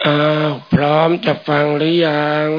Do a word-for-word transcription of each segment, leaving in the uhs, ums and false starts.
อ้าวพร้อมจะฟังหรือยัง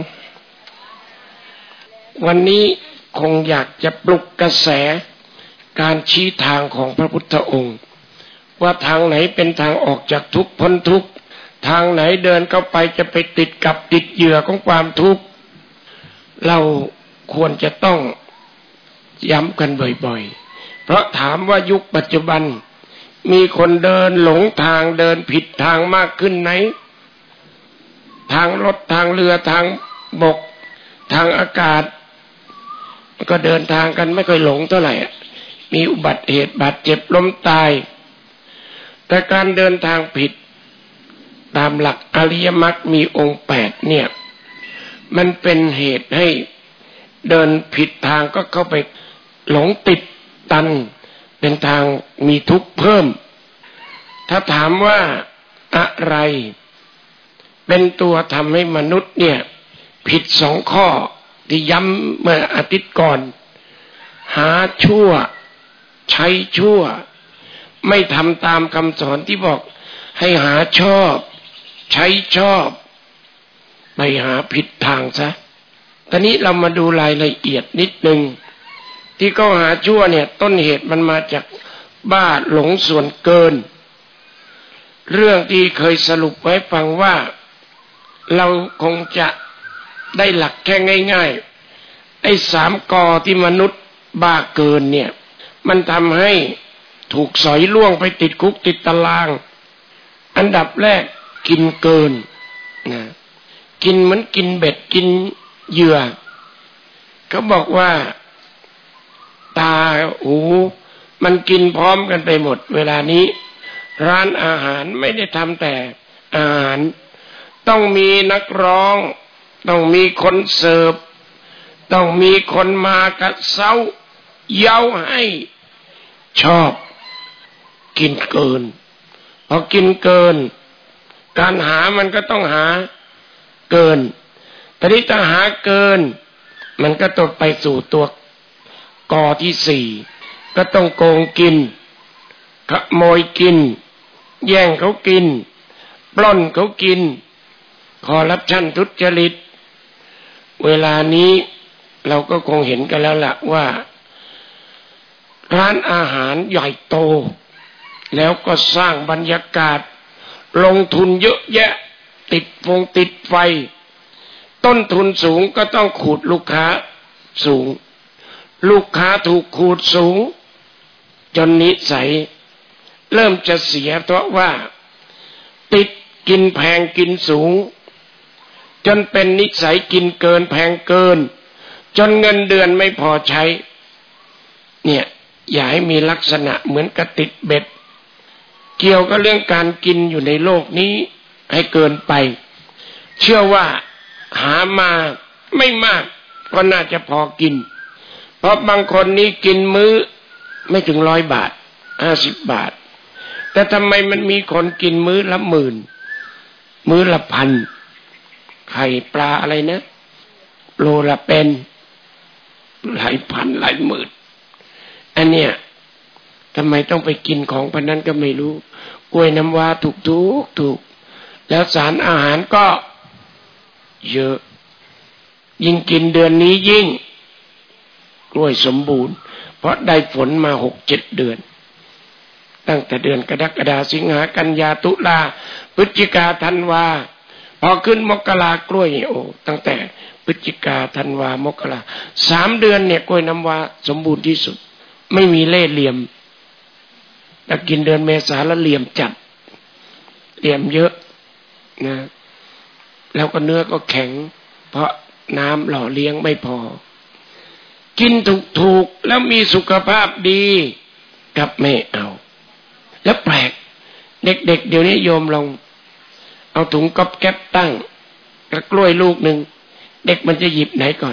วันนี้คงอยากจะปลุกกระแสการชี้ทางของพระพุทธองค์ว่าทางไหนเป็นทางออกจากทุกข์พ้นทุกข์ทางไหนเดินเข้าไปจะไปติดกับติดเหยื่อของความทุกข์เราควรจะต้องย้ำกันบ่อยๆเพราะถามว่ายุคปัจจุบันมีคนเดินหลงทางเดินผิดทางมากขึ้นไหนทางรถทางเรือทางบกทางอากาศก็เดินทางกันไม่ค่อยหลงเท่าไหร่มีอุบัติเหตุบาดเจ็บล้มตายแต่การเดินทางผิดตามหลักอริยมรรคมีองค์แปดเนี่ยมันเป็นเหตุให้เดินผิดทางก็เข้าไปหลงติดตันเป็นทางมีทุกข์เพิ่มถ้าถามว่าอะไรเป็นตัวทำให้มนุษย์เนี่ยผิดสองข้อที่ย้ำเมื่ออาทิตย์ก่อนหาชั่วใช้ชั่วไม่ทำตามคำสอนที่บอกให้หาชอบใช้ชอบไปหาผิดทางซะตอนนี้เรามาดูรายละเอียดนิดนึงที่เขาหาชั่วเนี่ยต้นเหตุมันมาจากบ้าหลงส่วนเกินเรื่องที่เคยสรุปไว้ฟังว่าเราคงจะได้หลักแค่ง่ายๆไอ้สามกอที่มนุษย์บ้าเกินเนี่ยมันทำให้ถูกสอยล่วงไปติดคุกติดตารางอันดับแรกกินเกินนะกินเหมือนกินเบ็ดกินเหยื่อเขาบอกว่าตาหูมันกินพร้อมกันไปหมดเวลานี้ร้านอาหารไม่ได้ทำแต่อาหารต้องมีนักร้องต้องมีคนเสิร์ฟต้องมีคนมากระเซ้าเย้าให้ชอบกินเกินพอกินเกินการหามันก็ต้องหาเกินแต่นี้ถ้าหาเกินมันก็ต้องไปสู่ตัวกอที่สี่ก็ต้องโกงกินขโมยกินแย่งเขากินปล้นเขากินคอร์รัปชันทุจริตเวลานี้เราก็คงเห็นกันแล้วล่ะว่าร้านอาหารใหญ่โตแล้วก็สร้างบรรยากาศลงทุนเยอะแยะติดฟงติดไฟต้นทุนสูงก็ต้องขูดลูกค้าสูงลูกค้าถูกขูดสูงจนนิสัยเริ่มจะเสียเพราะว่าติดกินแพงกินสูงจนเป็นนิสัยกินเกินแพงเกินจนเงินเดือนไม่พอใช้เนี่ยอย่าให้มีลักษณะเหมือนกระติดเบ็ดเกี่ยวกับเรื่องการกินอยู่ในโลกนี้ให้เกินไปเชื่อว่าหามาไม่มากก็น่าจะพอกินเพราะบางคนนี้กินมื้อไม่ถึงร้อยบาทห้าสิบบาทแต่ทำไมมันมีคนกินมื้อละหมื่นมื้อละพันไข่ปลาอะไรนะโลละเป็นหลายพันหลายหมื่นอันเนี้ยทำไมต้องไปกินของพันนั้นก็ไม่รู้กล้วยน้ำว้าถูกถูกถูกแล้วสารอาหารก็เยอะยิ่งกินเดือนนี้ยิ่งกล้วยสมบูรณ์เพราะได้ฝนมาหกเจ็ดเดือนตั้งแต่เดือนกรกฎาคมสิงหากันยาตุลาพฤศจิกาธันวาพอขึ้นมกรากล้วยโอ้ตั้งแต่พฤศจิกาธันวามกราสามเดือนเนี่ยกล้วยน้ำว้าสมบูรณ์ที่สุดไม่มีเล่ห์เหลี่ยมแต่กินเดือนเมษาแล้วเหลี่ยมจัดเหลี่ยมเยอะนะแล้วก็เนื้อก็แข็งเพราะน้ำหล่อเลี้ยงไม่พอกินถูกๆแล้วมีสุขภาพดีกับไม่เอาแล้วแปลกเด็กๆเดี๋ยวนี้โยมลองเอาถุงก๊อบแก๊บตั้งกระกล้วยลูกหนึ่งเด็กมันจะหยิบไหนก่อน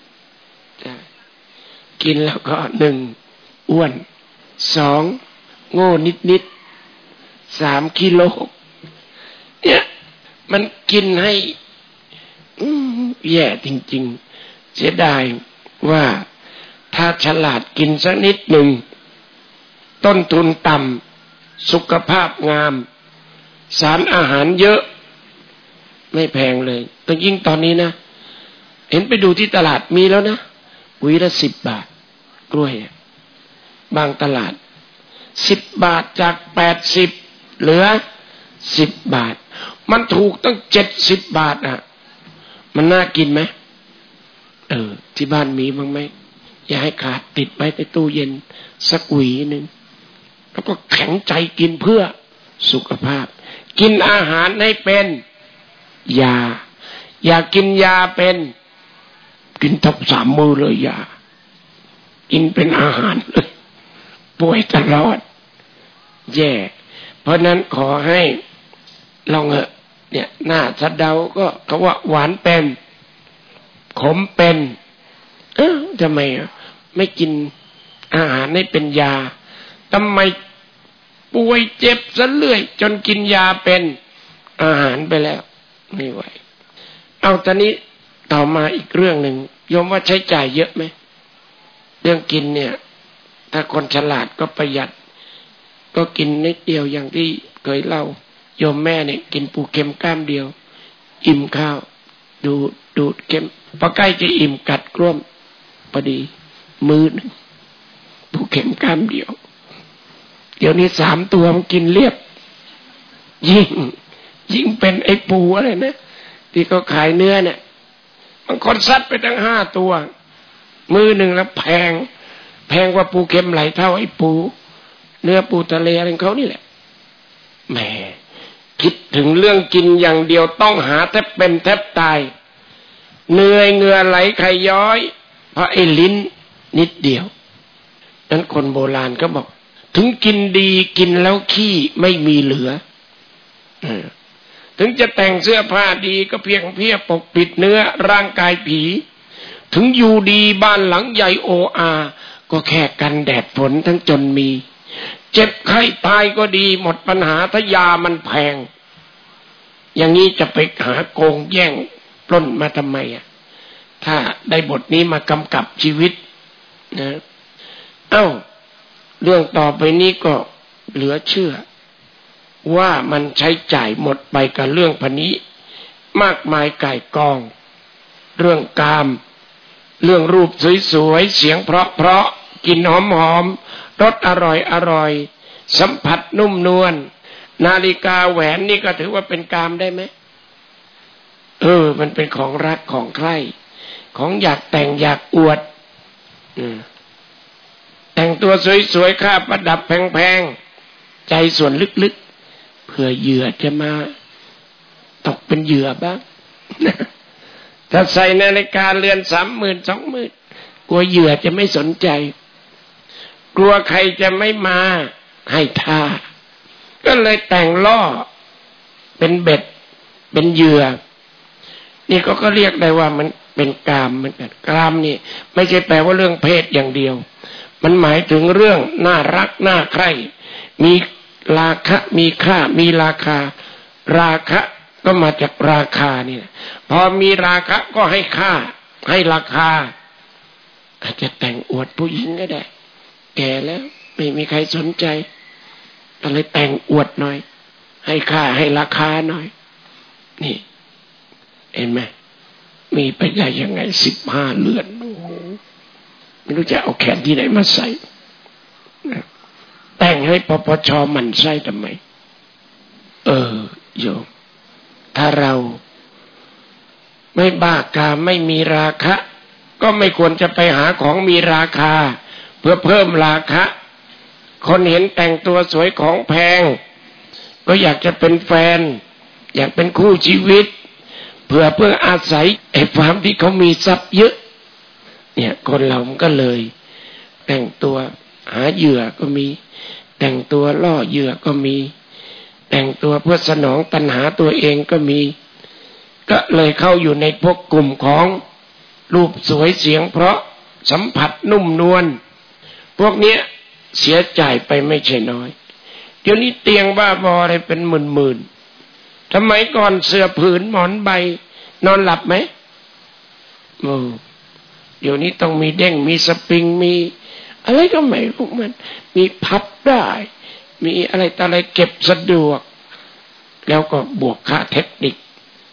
กินแล้วก็หนึ่งอ้วนสองโง่นิดๆสามกิโลเนี่ยมันกินให้แย่จริงๆเสียดายว่าถ้าฉลาดกินสักนิดหนึ่งต้นทุนต่ำสุขภาพงามสารอาหารเยอะไม่แพงเลยต้องยิ่งตอนนี้นะเห็นไปดูที่ตลาดมีแล้วนะหวีละสิบบาทกล้วยบางตลาดสิบบาทจากแปดสิบเหลือสิบบาทมันถูกตั้งเจ็ดสิบบาทอ่ะมันน่ากินไหมเออที่บ้านมีบ้างไหมอย่าให้ขาดติดไว้ในตู้เย็นสักหวีหนึ่งแล้วก็แข็งใจกินเพื่อสุขภาพกินอาหารให้เป็นยาอย่ากินยาเป็นกินทับสามมือเลยยากินเป็นอาหารเลยป่วยตลอดแย่เพราะนั้นขอให้ลองเถอะเนี่ยหน้าสะเดาก็เขาว่าหวานเป็นขมเป็นเออทำไมไม่กินอาหารให้เป็นยาทำไมป่วยเจ็บซะเรื่อยจนกินยาเป็นอาหารไปแล้วไม่ไหวเอาตอนนี้ต่อมาอีกเรื่องหนึ่งโยมว่าใช้จ่ายเยอะไหมเรื่องกินเนี่ยถ้าคนฉลาดก็ประหยัดก็กินนิดเดียวอย่างที่เคยเล่าโยมแม่เนี่ยกินปูเค็มก้ามเดียวอิ่มข้าวดูดูดเค็มพอใกล้จะอิ่มกัดกล้มพอดีมือหนึ่งปูเค็มก้ามเดียวเดี๋ยวนี้สามตัวมันกินเรียบยิ่งยิ่งเป็นไอ้ปูอะไรนะที่เขาขายเนื้อเนี่ยบางคนซัดไปตั้งห้าตัวมือหนึ่งแล้วแพงแพงกว่าปูเค็มหลายเท่าไอ้ปูเนื้อปูทะเลอะไรของเขานี่แหละแหมคิดถึงเรื่องกินอย่างเดียวต้องหาแทบเป็นแทบตายเหนื่อยเหงื่อไหลไขย้อยเพราะไอ้ลิ้นนิดเดียวนั้นคนโบราณก็บอกถึงกินดีกินแล้วขี้ไม่มีเหลือถึงจะแต่งเสื้อผ้าดีก็เพียงเพียปกปิดเนื้อร่างกายผีถึงอยู่ดีบ้านหลังใหญ่โออาก็แค่กันแดดฝนทั้งจนมีเจ็บไข้ตายก็ดีหมดปัญหาถ้ายามันแพงอย่างนี้จะไปหาโกงแย่งปล้นมาทำไมอ่ะถ้าได้บทนี้มากำกับชีวิตนะเอ้าเรื่องต่อไปนี้ก็เหลือเชื่อว่ามันใช้จ่ายหมดไปกับเรื่องพนี้มากมายก่ายกองเรื่องกามเรื่องรูปสวยๆเสียงเพราะๆกินหอมๆรสอร่อยๆสัมผัสนุ่มนวลนาฬิกาแหวนนี่ก็ถือว่าเป็นกามได้ไหมเออมันเป็นของรักของใคร่ของอยากแต่งอยากอวดอืมแต่งตัวสวยๆค่าประดับแพงๆใจส่วนลึกๆเพื่อเหยื่อจะมาตกเป็นเหยื่อบ้างถ้าใส่นาฬิกาเรือนสามหมื่นสองหมื่นกลัวเหยื่อจะไม่สนใจกลัวใครจะไม่มาให้ท่าก็เลยแต่งล่อเป็นเบ็ดเป็นเหยื่อนี่ก็ก็เรียกได้ว่ามันเป็นกามเหมือนกันกามนี่ไม่ใช่แปลว่าเรื่องเพศอย่างเดียวมันหมายถึงเรื่องน่ารักน่าใคร่มีราคะมีค่ามีราคาราคะก็มาจากราคานี่พอมีราคะก็ให้ค่าให้ราคาอาจจะแต่งอวดผู้หญิงก็ได้แก่แล้วไม่มีใครสนใจก็เลยแต่งอวดหน่อยให้ค่าให้ราคาหน่อยนี่เห็นไหมมีไปได้ยังไงสิบห้าเลือนโอ้โหไม่รู้จะเอาแขนที่ไหนมาใส่แต่งให้ปปช.หมั่นไส้ทำไมเออโยมถ้าเราไม่บ้ากามไม่มีราคะก็ไม่ควรจะไปหาของมีราคาเพื่อเพิ่มราคะคนเห็นแต่งตัวสวยของแพงก็อยากจะเป็นแฟนอยากเป็นคู่ชีวิตเพื่อเพื่ออาศัยไอ้ความที่เขามีทรัพย์เยอะเนี่ยคนเรามันก็เลยแต่งตัวหาเหยื่อก็มีแต่งตัวล่อเหยื่อก็มีแต่งตัวเพื่อสนองตัณหาตัวเองก็มีก็เลยเข้าอยู่ในพวกกลุ่มของรูปสวยเสียงเพราะสัมผัสนุ่มนวลพวกเนี้ยเสียใจไปไม่ใช่น้อยเดี๋ยวนี้เตียงบ้าบออะไรเป็นหมื่นๆทำไมก่อนเสื่อผืนหมอนใบนอนหลับไหมโอ้เดี๋ยวนี้ต้องมีเด้งมีสปริงมีอะไรก็ไม่รู้มันมีพับได้มีอะไรต่ออะไรเก็บสะดวกแล้วก็บวกค่าเทคนิค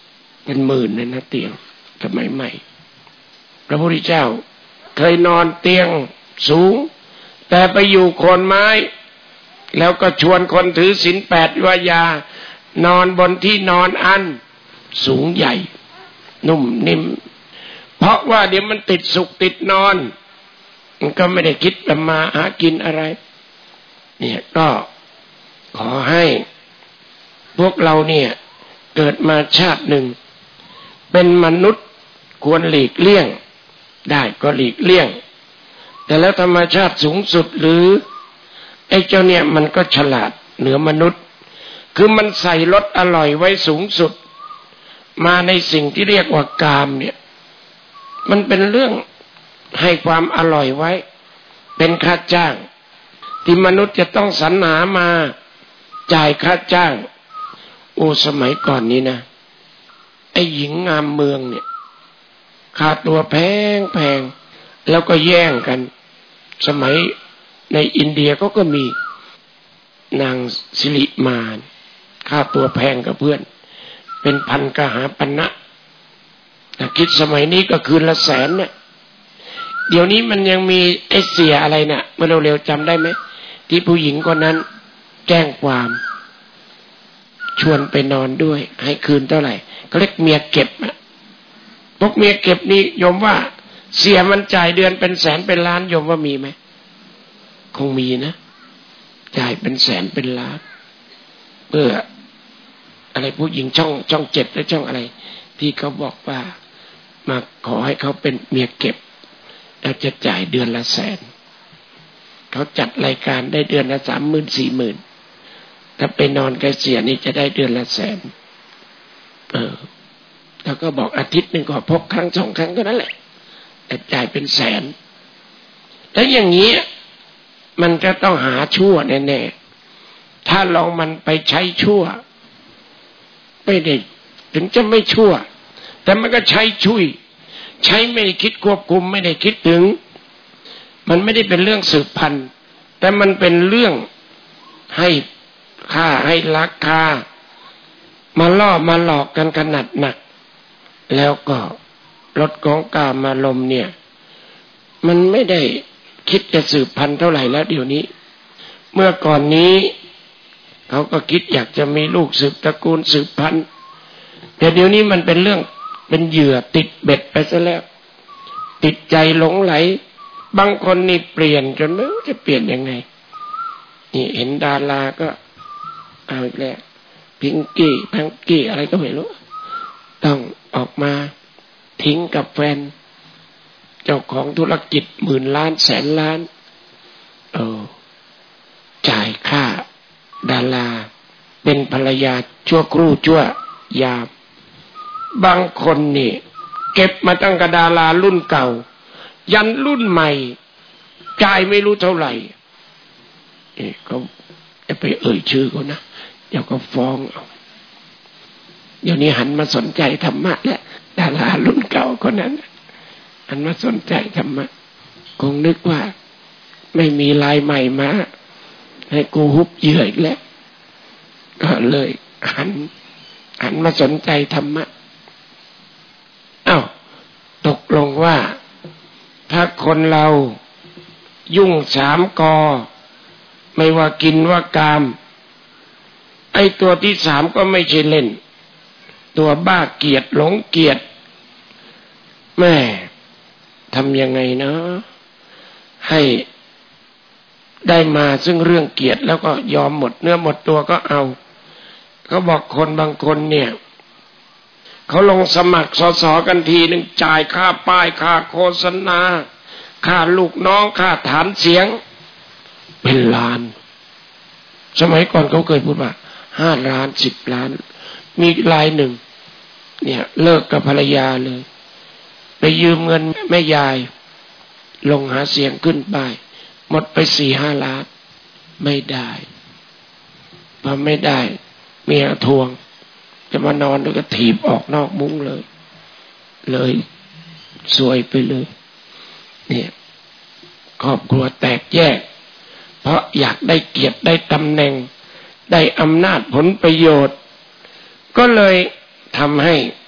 เป็นหมื่นเลยนะเตียงสมัยใหม่พระพุทธเจ้าเคยนอนเตียงสูงแต่ไปอยู่โคนไม้แล้วก็ชวนคนถือศีลแปดว่ายานอนบนที่นอนอันสูงใหญ่นุ่มนิ่มเพราะว่าเดี๋ยวมันติดสุขติดนอนมันก็ไม่ได้คิดจะมาหากินอะไรเนี่ยก็ขอให้พวกเราเนี่ยเกิดมาชาติหนึ่งเป็นมนุษย์ควรหลีกเลี่ยงได้ก็หลีกเลี่ยงแต่แล้วธรรมชาติสูงสุดหรือไอ้เจ้าเนี่ยมันก็ฉลาดเหนือมนุษย์คือมันใส่รสอร่อยไว้สูงสุดมาในสิ่งที่เรียกว่ากามเนี่ยมันเป็นเรื่องให้ความอร่อยไว้เป็นค่าจ้างที่มนุษย์จะต้องสรรหามาจ่ายค่าจ้างโอ้สมัยก่อนนี้นะไอ้หญิงงามเมืองเนี่ยค่าตัวแพงแพงแล้วก็แย่งกันสมัยในอินเดียก็ก็มีนางสิริมาค่าตัวแพงกับเพื่อนเป็นพันกหาปณะแต่คิดสมัยนี้ก็คืนละแสนเนี่ยเดี๋ยวนี้มันยังมีไอ้เสียอะไรเนี่ยเมื่อเร็วๆจำได้ไหมที่ผู้หญิงคนนั้นแจ้งความชวนไปนอนด้วยให้คืนเท่าไหร่ก็เรียกเมียเก็บอะพวกเมียเก็บนี่ยมว่าเสียมันจ่ายเดือนเป็นแสนเป็นล้านยมว่ามีไหมคงมีนะจ่ายเป็นแสนเป็นล้านเพื่ออะไรผู้หญิงช่องช่องเจ็ดและช่องอะไรที่เขาบอกว่ามาขอให้เขาเป็นเมียเก็บแล้วจะจ่ายเดือนละแสนเขาจัดรายการได้เดือนละสามหมื่นสี่หมื่นถ้าไปนอนกับเสียนี่จะได้เดือนละแสนเออแล้วก็บอกอาทิตย์หนึ่งก็พกครั้งสองครั้งก็นั่นแหละแต่จ่ายเป็นแสนแล้วอย่างนี้มันจะต้องหาชั่วแน่ๆถ้าลองมันไปใช้ชั่วไม่ได้ถึงจะไม่ชั่วแต่มันก็ใช้ชุยใช้ไม่ได้คิดควบคุมไม่ได้คิดถึงมันไม่ได้เป็นเรื่องสืบพันธุ์แต่มันเป็นเรื่องให้ค่าให้ราคามาล่อมาหลอกกันขนาดหนักแล้วก็ลดของกามารมณ์เนี่ยมันไม่ได้คิดจะสืบพันธุ์เท่าไหร่แล้วเดี๋ยวนี้เมื่อก่อนนี้เขาก็คิดอยากจะมีลูกสืบตระกูลสืบพันธุ์แต่เดี๋ยวนี้มันเป็นเรื่องเป็นเหยื่อติดเบ็ดไปซะแล้วติดใจหลงไหลบางคนนี่เปลี่ยนจนไม่รู้จะเปลี่ยนยังไงนี่เห็นดาราก็เอาอีกแล้วพิงกี้แพงกี้อะไรก็ไม่รู้ต้องออกมาทิ้งกับแฟนเจ้าของธุรกิจหมื่นล้านแสนล้านเออจ่ายค่าดาราเป็นภรรยาชั่วครู่ชั่วยามบางคนนี่เก็บมาตั้งกับดารารุ่นเก่ายันรุ่นใหม่จ่ายไม่รู้เท่าไหร่เอ๊ะเขาจะไปเอ่ยชื่อเขานะเดี๋ยวก็ฟ้องเอาเดี๋ยวนี้หันมาสนใจธรรมะแล้วดารารุ่นเก่าคนนั้นหันมาสนใจธรรมะคงนึกว่าไม่มีลายใหม่มาให้กูฮุบเหยื่ออีกแล้วก็เลยหันหันมาสนใจธรรมะอ้าวตกลงว่าถ้าคนเรายุ่งสามกอไม่ว่ากินว่ากามไอ้ตัวที่สามก็ไม่ใช่เล่นตัวบ้าเกียรติหลงเกียรติแม่ทำยังไงเนาะให้ได้มาซึ่งเรื่องเกียรติแล้วก็ยอมหมดเนื้อหมดตัวก็เอาเขาบอกคนบางคนเนี่ยเขาลงสมัครสสกันทีหนึ่งจ่ายค่าป้ายค่าโฆษณาค่าลูกน้องค่าฐานเสียงเป็นล้านสมัยก่อนเขาเคยพูดว่าห้าล้านสิบล้านมีรายหนึ่งเนี่ยเลิกกับภรรยาเลยไปยืมเงินแม่ยายลงหาเสียงขึ้นป้ายหมดไปสี่ห้าล้านไม่ได้พอไม่ได้เมียทวงจะมานอนแล้วก็ถีบออกนอกมุ้งเลยเลยซวยไปเลยเนี่ยครอบครัวแตกแยกเพราะอยากได้เกียรติได้ตำแหน่งได้อำนาจผลประโยชน์ก็เลยทำให้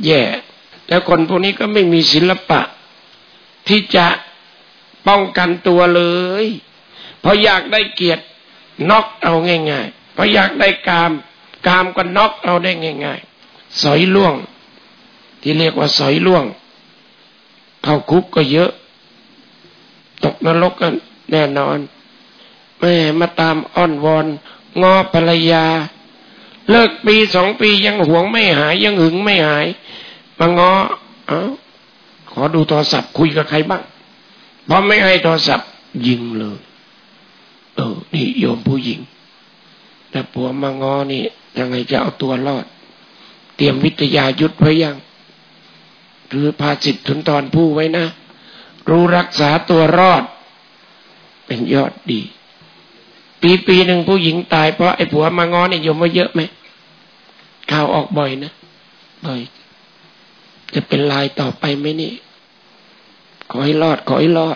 แย่แล้วคนพวกนี้ก็ไม่มีศิลปะที่จะป้องกันตัวเลยพออยากได้เกียรติน็อกเอาง่ายๆพออยากได้กามกามก็น็อกเอาได้ง่ายๆสอยล่วงที่เรียกว่าสอยล่วงเข้าคุกก็เยอะตกนรกกันแน่นอนแม่มาตามอ้อนวอนง้อภรรยาเลิกปีสองปียังหวงไม่หายยังหึงไม่หายมาง้อเอ้าขอดูโทรศัพท์คุยกับใครบ้างพอไม่ให้โทรศัพท์ยิงเลยเออนี่โยมผู้หญิงแต่ผัวมาง้อนี่ยังไงจะเอาตัวรอดเตรียมวิทยายุทธไว้ยังหรือภาษิตสุนทรภู่ไว้นะรู้รักษาตัวรอดเป็นยอดดีปีปีหนึ่งผู้หญิงตายเพราะไอ้ผัวมาง้อเนี่ยโยมว่าเยอะไหมข่าวออกบ่อยนะบ่อยจะเป็นลายต่อไปไหมนี่ขอให้รอดขอให้รอด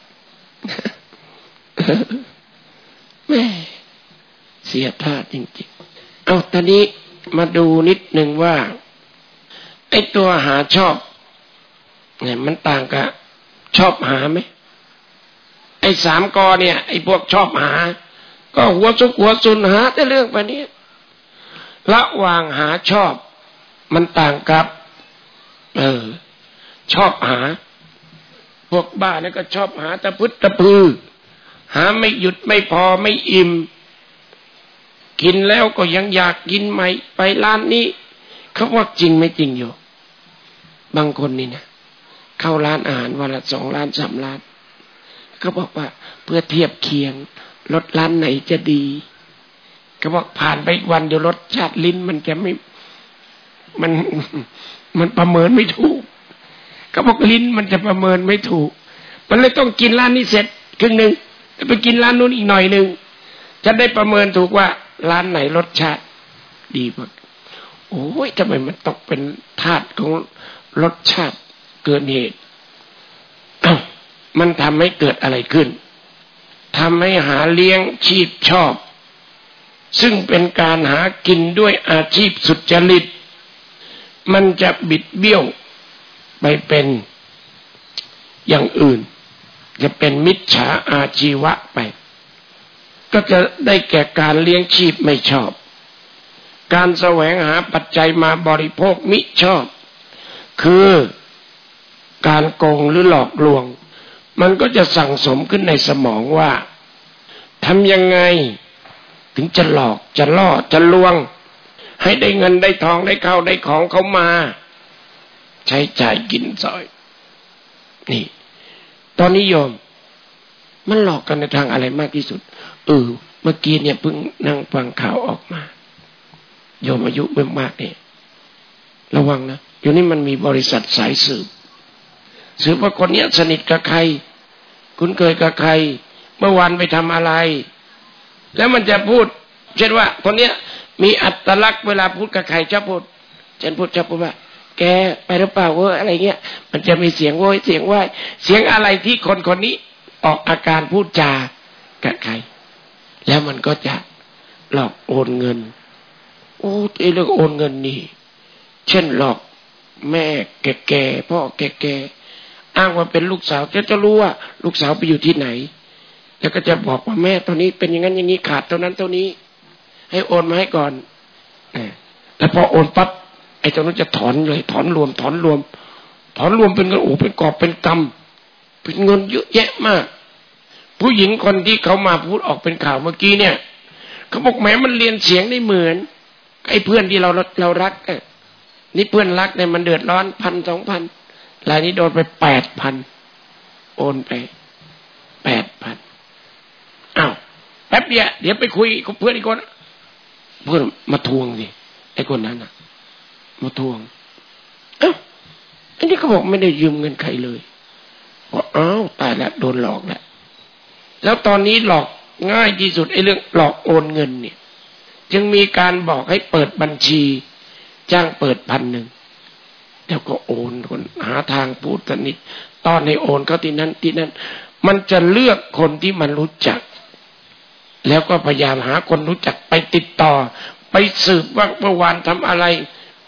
แม่เสียท่าจริงๆเอาตอนนี้มาดูนิดหนึ่งว่าไอ้ตัวหาชอบเนี่ยมันต่างกับชอบหาไหมไอ้สามกอเนี่ยไอ้พวกชอบหาก็หัวซุกหัวซุนหาแต่เรื่องแบบนี้ระหว่างหาชอบมันต่างกับเออชอบหาพวกบ้าเนี่ยก็ชอบหาตะพึดตะพือหาไม่หยุดไม่พอไม่อิ่มกินแล้วก็ยังอยากกินใหม่ไปร้านนี้เขาว่าจริงไม่จริงอยู่บางคนนี่นะเข้าร้านอาหารวันละสองล้านสามล้านเขาบอกว่าเพื่อเทียบเคียงรสร้านไหนจะดีเขาบอกผ่านไปอีกวันเดี๋ยวรสชาติลิ้นมันจะไม่มันมันประเมินไม่ถูกเขาบอกลิ้นมันจะประเมินไม่ถูกมันเลยต้องกินร้านนี้เสร็จครึ่งนึงแล้วไปกินร้านนู้นอีกหน่อยนึงจะได้ประเมินถูกว่าร้านไหนรสชาติดีกว่าโอ้ยทำไมมันตกเป็นทาสของรสชาติเกินเหตุอ้าวมันทำให้เกิดอะไรขึ้นทำให้หาเลี้ยงชีพชอบซึ่งเป็นการหากินด้วยอาชีพสุจริตมันจะบิดเบี้ยวไปเป็นอย่างอื่นจะเป็นมิจฉาอาชีวะไปก็จะได้แก่การเลี้ยงชีพไม่ชอบการแสวงหาปัจจัยมาบริโภคมิชอบคือการโกงหรือหลอกลวงมันก็จะสั่งสมขึ้นในสมองว่าทำยังไงถึงจะหลอกจะล่อจะลวงให้ได้เงินได้ทองได้ข้าวได้ของเขามาใช้จ่ายกินสอยนี่ตอนนี้โยมมันหลอกกันในทางอะไรมากที่สุดเออเมื่อกี้เนี่ยเพิ่งนั่งฟังข่าวออกมาโยมอายุไม่มากเนี่ยระวังนะอยู่นี่มันมีบริษัทสายสืบสืบว่าคนนี้สนิทกับใครคุ้นเคยกับใครเมื่อวานไปทำอะไรแล้วมันจะพูดเช่นว่าคนเนี้ยมีอัตลักษณ์เวลาพูดกับใครชอบพูดเช่นพูดชอบพูดว่าแกไปหรือเปล่าเว้ยอะไรเงี้ยมันจะมีเสียงโว้ยเสียงว่ายเสียงอะไรที่คนคนนี้ออกอาการพูดจากับใครแล้วมันก็จะหลอกโอนเงินโอ้ไอ้เรื่องโอนเงินนี่เช่นหลอกแม่แก่ๆพ่อแก่ๆอ้างว่าเป็นลูกสาวจะจะรู้ว่าลูกสาวไปอยู่ที่ไหนแล้วก็จะบอกว่าแม่ตอนนี้เป็นอย่างนั้นอย่างนี้ขาดเท่านั้นเท่านี้ให้โอนมาให้ก่อนแต่พอโอนปั๊บไอ้เจ้านั้นจะถอนเลยถอนรวมถอนรวมถอนรวมเป็นเงินโอ้เป็นกอบเป็นกำเป็นเงินเยอะแยะมากผู้หญิงคนที่เขามาพูดออกเป็นข่าวเมื่อกี้เนี่ยเขาบอกแม้มันเรียนเสียงได้เหมือนไอ้เพื่อนที่เราเรารักนี่เพื่อนรักเนี่ยมันเดือดร้อนพันสองพันรายนี้โดนไปแปดพันโอนไปแปดพันอ้าวแป๊บเดียวเดี๋ยวไปคุยกับเพื่อนอีกคนเพื่อนมาทวงสิไอ้คนนั้นน่ะมาทวงเอ้าอันนี้เขาบอกไม่ได้ยืมเงินใครเลยบอกอ้าวตายแล้วโดนหลอกแล้วแล้วตอนนี้หลอกง่ายที่สุดไอ้เรื่องหลอกโอนเงินเนี่ยจึงมีการบอกให้เปิดบัญชีจ้างเปิดพันหนึ่งแล้วก็โอนคนหาทางพูดสนิทตอนให้โอนเขาที่นั้นที่นั้นมันจะเลือกคนที่มันรู้จักแล้วก็พยายามหาคนรู้จักไปติดต่อไปสืบว่าเมื่อวานทำอะไร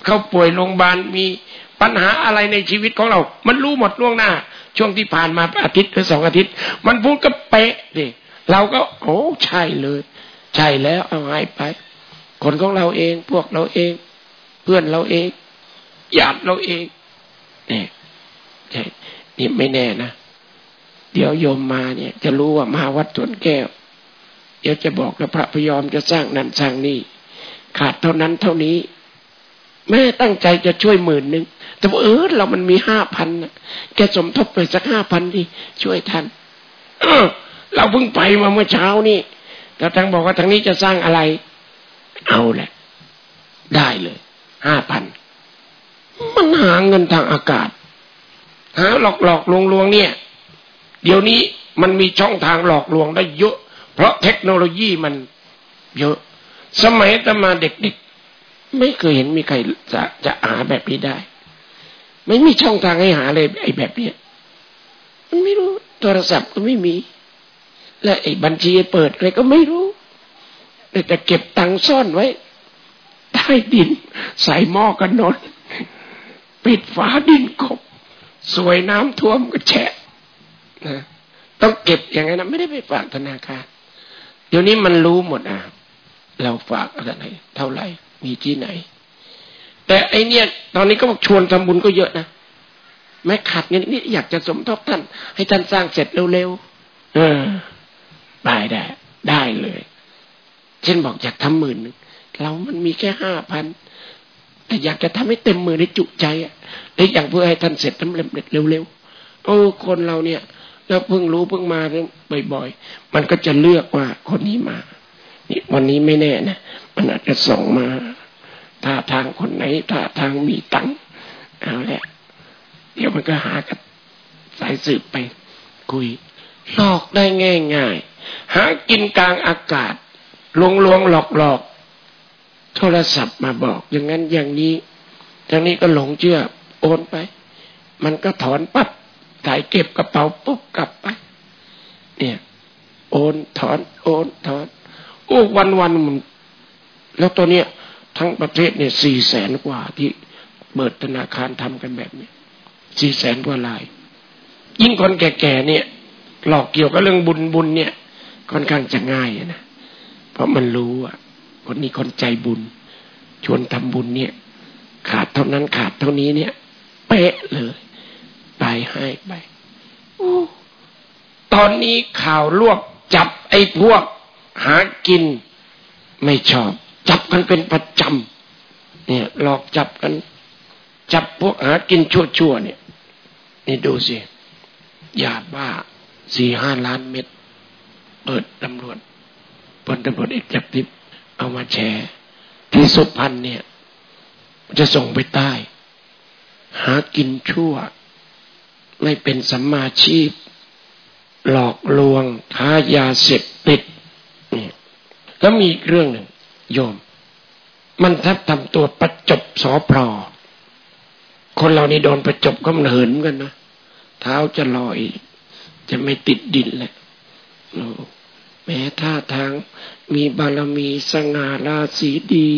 เขาป่วยโรงพยาบาลมีปัญหาอะไรในชีวิตของเรามันรู้หมดล่วงหน้าช่วงที่ผ่านมาอาทิตย์หรือสองอาทิตย์มันพูดก็เป๊ะดิเราก็โอ้ใช่เลยใช่แล้วเอาให้ไปคนของเราเองพวกเราเองเพื่อนเราเองญาติเราเองเนี่ยใช่นี่ไม่แน่นะเดี๋ยวโยมมาเนี่ยจะรู้ว่ามาวัดสวนแก้วเดี๋ยวจะบอกแล้วพระพยอมจะสร้างนั่นสร้างนี่ขาดเท่านั้นเท่านี้แม่ตั้งใจจะช่วยหมื่นหนึ่งแต่ว่าเออเรามันมีห้าพันนะแกสมทบไปสักห้าพันดิช่วยท่านเออเราเพิ่งไปมาเมื่อเช้านี่แต่ทางบอกว่าทางนี้จะสร้างอะไรเอาแหละได้เลยห้าพันมันหาเงินทางอากาศหาหลอกหลอกลวงลวงเนี่ยเดี๋ยวนี้มันมีช่องทางหลอกลวงได้เยอะเพราะเทคโนโลยีมันเยอะสมัยตมาเด็กๆไม่เคยเห็นมีใครจะจะหาแบบนี้ได้ไม่มีช่องทางให้หาเลยไอ้แบบนี้มันไม่รู้โทรศัพท์ก็ไม่มีและไอ้บัญชีเปิดอะไรก็ไม่รู้แต่จะเก็บตังค์ซ่อนไว้ใต้ดินใส่หม้อกันนอนปิดฝาดินกบสวยน้ำท่วมก็แฉะนะต้องเก็บอย่างนั้นนะไม่ได้ไปฝากธนาคารเดี๋ยวนี้มันรู้หมดอ่ะเราฝากอะไรเท่าไหร่มีที่ไหนแต่ไอเนี้ยตอนนี้ก็บอกชวนทำบุญก็เยอะนะแม้ขาดเงินนี่อยากจะสมทบท่านให้ท่านสร้างเสร็จเร็วๆเออได้ได้ได้เลยเช่นบอกอยากทำหมื่นหนึ่งเรามันมีแค่ห้าพันแต่อยากจะทำให้เต็มมือได้จุใจอ่ะได้อย่างเพื่อให้ท่านเสร็จทำเร็จเร็วๆโอ้คนเราเนี่ยแล้วเพิ่งรู้เพิ่งมาบ่อยๆมันก็จะเลือกว่าคนนี้มานี่วันนี้ไม่แน่นะมันอาจจะส่งมาท่าทางคนไหนท่าทางมีตังค์เอาแหละเดี๋ยวมันก็หากันสายสืบไปคุยหลอกได้ง่ายๆหากินกลางอากาศลวงลวงหลอกหลอกโทรศัพท์มาบอกอย่างนั้นอย่างนี้ทางนี้ก็หลงเชื่อโอนไปมันก็ถอนปั๊บถ่ายเก็บกระเป๋าปุ๊บกลับไปเนี่ยโอนถอนโอนถอนโอ้วันวันมันแล้วตัวเนี้ยทั้งประเทศเนี่ยสี่แสนกว่าที่เปิดธนาคารทำกันแบบนี้สี่แสนกว่ารายยิ่งคนแก่ๆเนี่ยหลอกเกี่ยวกับเรื่องบุญบุญเนี่ยค่อนข้างจะง่ายนะเพราะมันรู้อ่ะคนนี้คนใจบุญชวนทำบุญเนี่ยขาดเท่านั้นขาดเท่านี้เนี่ยเป๊ะเลยไปให้ไปโอ้ตอนนี้ข่าวลวกจับไอ้พวกหากินไม่ชอบจับกันเป็นประจำเนี่ยหลอกจับกันจับพวกหากินชั่วๆเนี่ยนี่ดูสิยาบ้าสี่ห้าล้านเม็ดเปิดตำรวจพลตำรวจเอกจับทิพย์เอามาแชร์ที่สุพรรณเนี่ยจะส่งไปใต้หากินชั่วไม่เป็นสัมมาชีพหลอกลวงค้ายาเสพติดนี่แล้วมีอีกเรื่องหนึ่งโยมมันทับทำตัวประจบสอพลอคนเรานี่โดนประจบก็มันเหินกันนะเท้าจะลอยจะไม่ติดดินแหละแม้ท่าทางมีบารมีสง่าราศีดี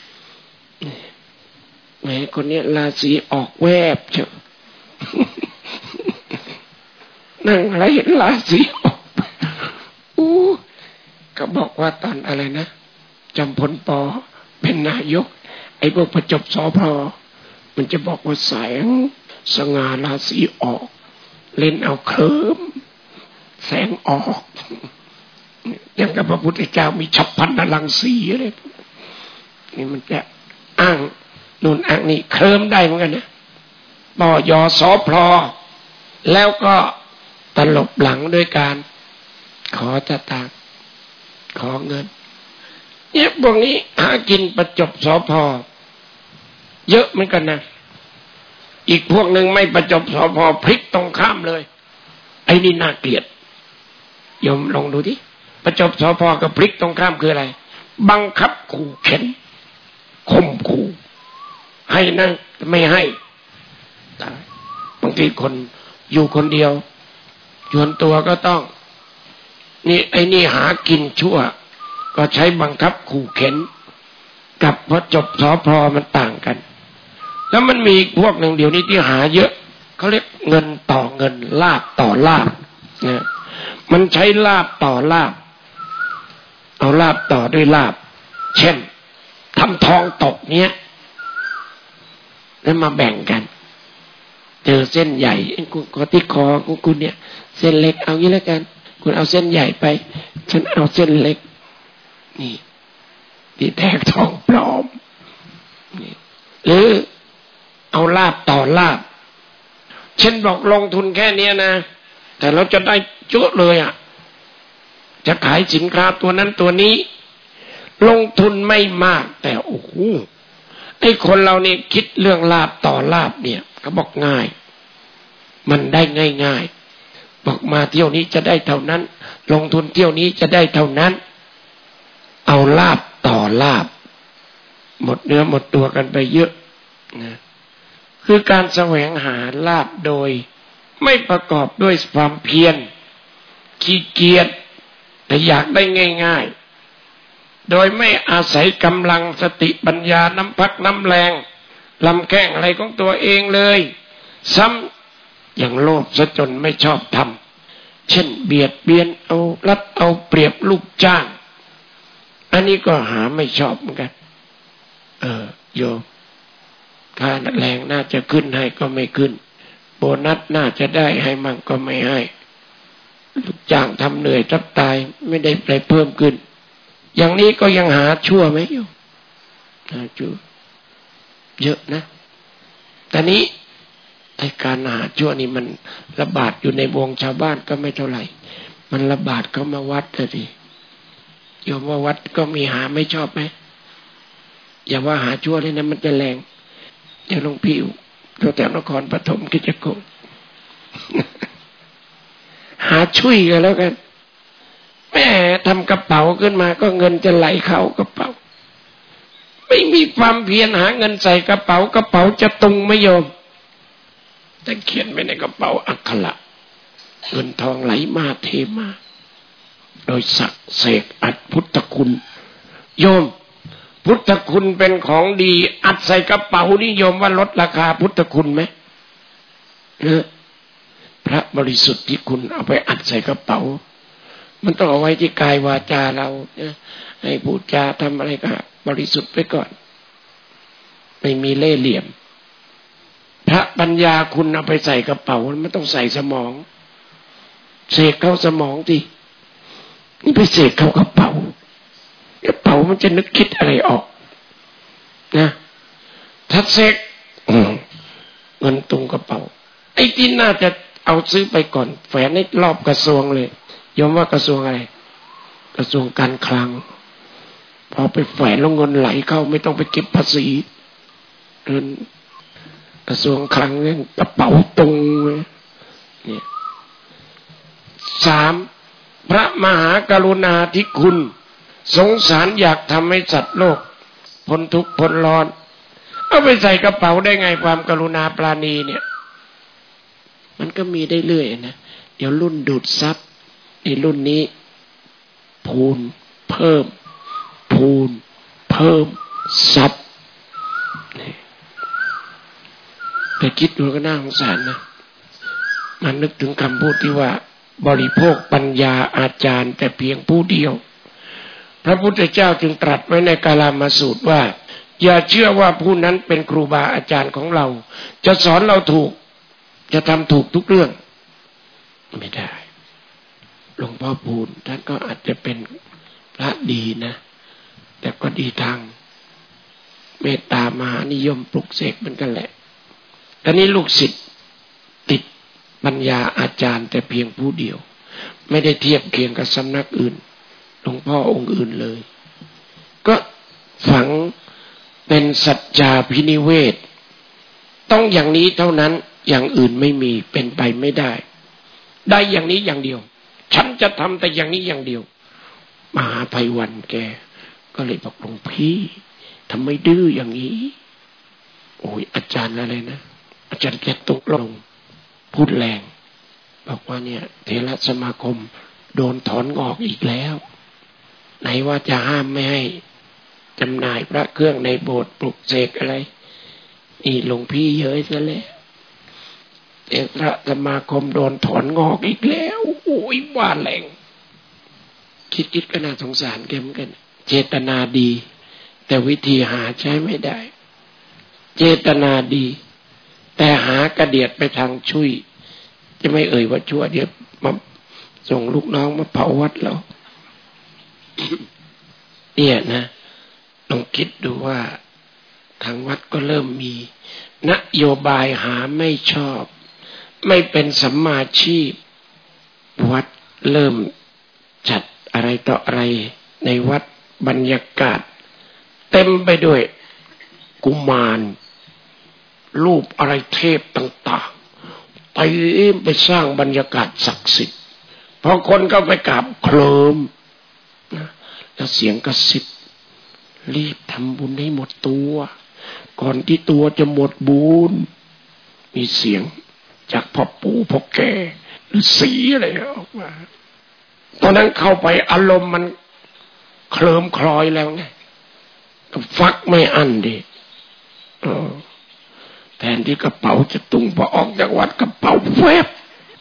แม้คนนี้ราศีออกแวบเชียวนั่งอะไรเห็นราศีออกอู้ก็บอกว่าตอนอะไรนะจำพลปอเป็นนายกไอ้พวกประจบสอพอมันจะบอกว่าแสงสง่าราศีออกเล่นเอาเคลิ้มแสงออกอย่างกับพระพุทธเจ้ามีฉับพลันอลังสีอะไรนี่มันจะอ้างนู่นอ้างนี่เคลิ้มได้เหมือนกันนะปอยอสอพลอแล้วก็ตลบหลังด้วยการขอตะตางขอเงินเนี่ยพวกนี้หากินประจบสอพอเยอะเหมือนกันนะอีกพวกหนึ่งไม่ประจบสอพอพลิกตรงข้ามเลยไอ้นี่น่าเกลียดโยมลองดูดิประจบสอพอกับพลิกตรงข้ามคืออะไรบังคับขู่เข็นข่มขู่ให้นะไม่ให้บางทีคนอยู่คนเดียวชวนตัวก็ต้องนี่ไอ้นี่หากินชั่วก็ใช้บังคับขู่เข็นกับพอจบสอพอมันต่างกันแล้วมันมีพวกหนึ่งเดี๋ยวนี้ที่หาเยอะเขาเรียกเงินต่อเงินลาภต่อลาภนะมันใช้ลาภต่อลาภเอาลาภต่อด้วยลาภเช่นทำทองตกเนี้ยแล้วมาแบ่งกันเจอเส้นใหญ่คุณขอที่คอของคุณเนี่ยเส้นเล็กเอางี้แล้วกันคุณเอาเส้นใหญ่ไปฉันเอาเส้นเล็กนี่ที่แทงทองปลอมนี่หรือเอาลาภต่อลาภเช่นบอกลงทุนแค่นี้นะแต่เราจะได้เยอะเลยอ่ะจะขายสินค้าตัวนั้นตัวนี้ลงทุนไม่มากแต่โอ้โหไอ้คนเราเนี่ยคิดเรื่องลาภต่อลาภเนี่ยเขาบอกง่ายมันได้ง่ายๆบอกมาเที่ยวนี้จะได้เท่านั้นลงทุนเที่ยวนี้จะได้เท่านั้นเอาลาภต่อลาภหมดเนื้อหมดตัวกันไปเยอะนะคือการแสวงหาลาภโดยไม่ประกอบด้วยความเพียรขี้เกียจแต่อยากได้ง่ายๆโดยไม่อาศัยกำลังสติปัญญาน้ำพักน้ำแรงลำแข้งอะไรของตัวเองเลยซ้ำอย่างโลภซะจนไม่ชอบทำเช่นเบียดเบียนเอารัดเอาเปรียบลูกจ้างอันนี้ก็หาไม่ชอบเหมือนกันเออโยมค่าแรงน่าจะขึ้นให้ก็ไม่ขึ้นโบนัสน่าจะได้ให้มั่งก็ไม่ให้ลูกจ้างทำเหนื่อยทับตายไม่ได้ไปเพิ่มขึ้นอย่างนี้ก็ยังหาชั่วไหมโยมหาชั่วเยอะนะแต่นี้ไอ้การหาชั่วนี่มันระบาดอยู่ในวงชาวบ้านก็ไม่เท่าไหร่มันระบาดเข้ามาวัดเลยดิโยมว่าวัดก็มีหาไม่ชอบไหมอย่าว่าหาชั่วเลยนะมันจะแรงเดี๋ยวหลวงพี่ตัวแถวนครปฐมกิจโกหาช่วยกันแล้วกันแม่ทำกระเป๋าขึ้นมาก็เงินจะไหลเข้ากระเป๋าไม่มีความเพียรหาเงินใส่กระเป๋ากระเป๋าจะตุงไม่โยมแต่เขียนไว้ในกระเป๋าอักขระเงินทองไหลมาเทมาโดยศักดิ์เสกอัดพุทธคุณโยมพุทธคุณเป็นของดีอัดใส่กระเป๋านี่โยมว่าลดราคาพุทธคุณไหมเนอะพระบริสุทธิ์ที่คุณเอาไปอัดใส่กระเป๋ามันต้องเอาไว้ที่กายวาจาเราเนี่ยให้พูดจาทำอะไรก็บริสุทธิ์ไปก่อนไม่มีเล่ห์เหลี่ยมพระปัญญาคุณเอาไปใส่กระเป๋ามันต้องใส่สมองเสกเข้าสมองดินี่ไปเสกเข้ากระเป๋ากระเป๋ามันจะนึกคิดอะไรออกนะถ้าเสกเงินตรงกระเป๋าไอ้ที่น่าจะเอาซื้อไปก่อนแฝงในรอบกระทรวงเลยยอมว่ากระทรวงอะไรกระทรวงการคลังพอไปแฝงแล้วเงินไหลเข้าไม่ต้องไปเก็บภาษีเดินกระทรวงคลังเนี่ยกระเป๋าตรงเลยเนี่ยสามพระมหากรุณาธิคุณสงสารอยากทำให้สัตว์โลกพ้นทุกข์พ้นร้อนเอาไปใส่กระเป๋าได้ไงความกรุณาปราณีเนี่ยมันก็มีได้เรื่อยนะเดี๋ยวรุ่นดูดซับในรุ่นนี้พูนเพิ่มพูนเพิ่มซับแต่คิดดูก็น่าสงสารนะมันนึกถึงคำพูดที่ว่าบริโภคปัญญาอาจารย์แต่เพียงผู้เดียวพระพุทธเจ้าจึงตรัสไว้ในกาลามสูตรว่าอย่าเชื่อว่าผู้นั้นเป็นครูบาอาจารย์ของเราจะสอนเราถูกจะทำถูกทุกเรื่องไม่ได้หลวงพ่อพูนท่านก็อาจจะเป็นพระดีนะแต่ก็ดีทางเมตตามหานิยมปลุกเสกเหมือนกันแหละอันนี้ลูกศิษย์ติดปัญญาอาจารย์แต่เพียงผู้เดียวไม่ได้เทียบเคียงกับสำนักอื่นหลวงพ่อองค์อื่นเลยก็ฝังเป็นสัจจาภินิเวศต้องอย่างนี้เท่านั้นอย่างอื่นไม่มีเป็นไปไม่ได้ได้อย่างนี้อย่างเดียวฉันจะทำแต่อย่างนี้อย่างเดียวมหาภัยวันแกก็เลยบอกหลวงพี่ทำไมดื้ออย่างนี้โอ้ยอาจารย์อะไรนะอาจารย์แกตกลงพูดแรงบอกว่าเนี่ยเถรสมาคมโดนถอนงอกอีกแล้วไหนว่าจะห้ามไม่ให้จำหน่ายพระเครื่องในโบสถ์ปลุกเสกอะไรนี่หลวงพี่เย้ยซะแล้วเอกพระสมาคมโดนถอนงอกอีกแล้วโอ้ยว่าแรงคิดคิดก็น่าสงสารแกเหมือนกันเจตนาดีแต่วิธีหาใช้ไม่ได้เจตนาดีแต่หากระเดียดไปทางช่วยจะไม่เอ่ยว่าชั่วเดี๋ยวมาส่งลูกน้องมาเผาวัดเรา เนี่ยนะลองคิดดูว่าทางวัดก็เริ่มมีนโยบายหาไม่ชอบไม่เป็นสัมมาชีพวัดเริ่มจัดอะไรต่ออะไรในวัดบรรยากาศเต็มไปด้วยกุมารรูปอะไรเทพต่างๆไปไปสร้างบรรยากาศศักดิ์สิทธิ์พอคนก็ไปกราบเคลิ้มนะแล้วเสียงกระซิบรีบทำบุญให้หมดตัวก่อนที่ตัวจะหมดบุญมีเสียงจากพ่อปู่พ่อแก่หรือสีอะไรออกมาตอนนั้นเข้าไปอารมณ์มันเคลิ้มคลอยแล้วไงฟักไม่อั้นดิแทนที่กระเป๋าจะตุ้งพอออกจากวัดกระเป๋าแวบ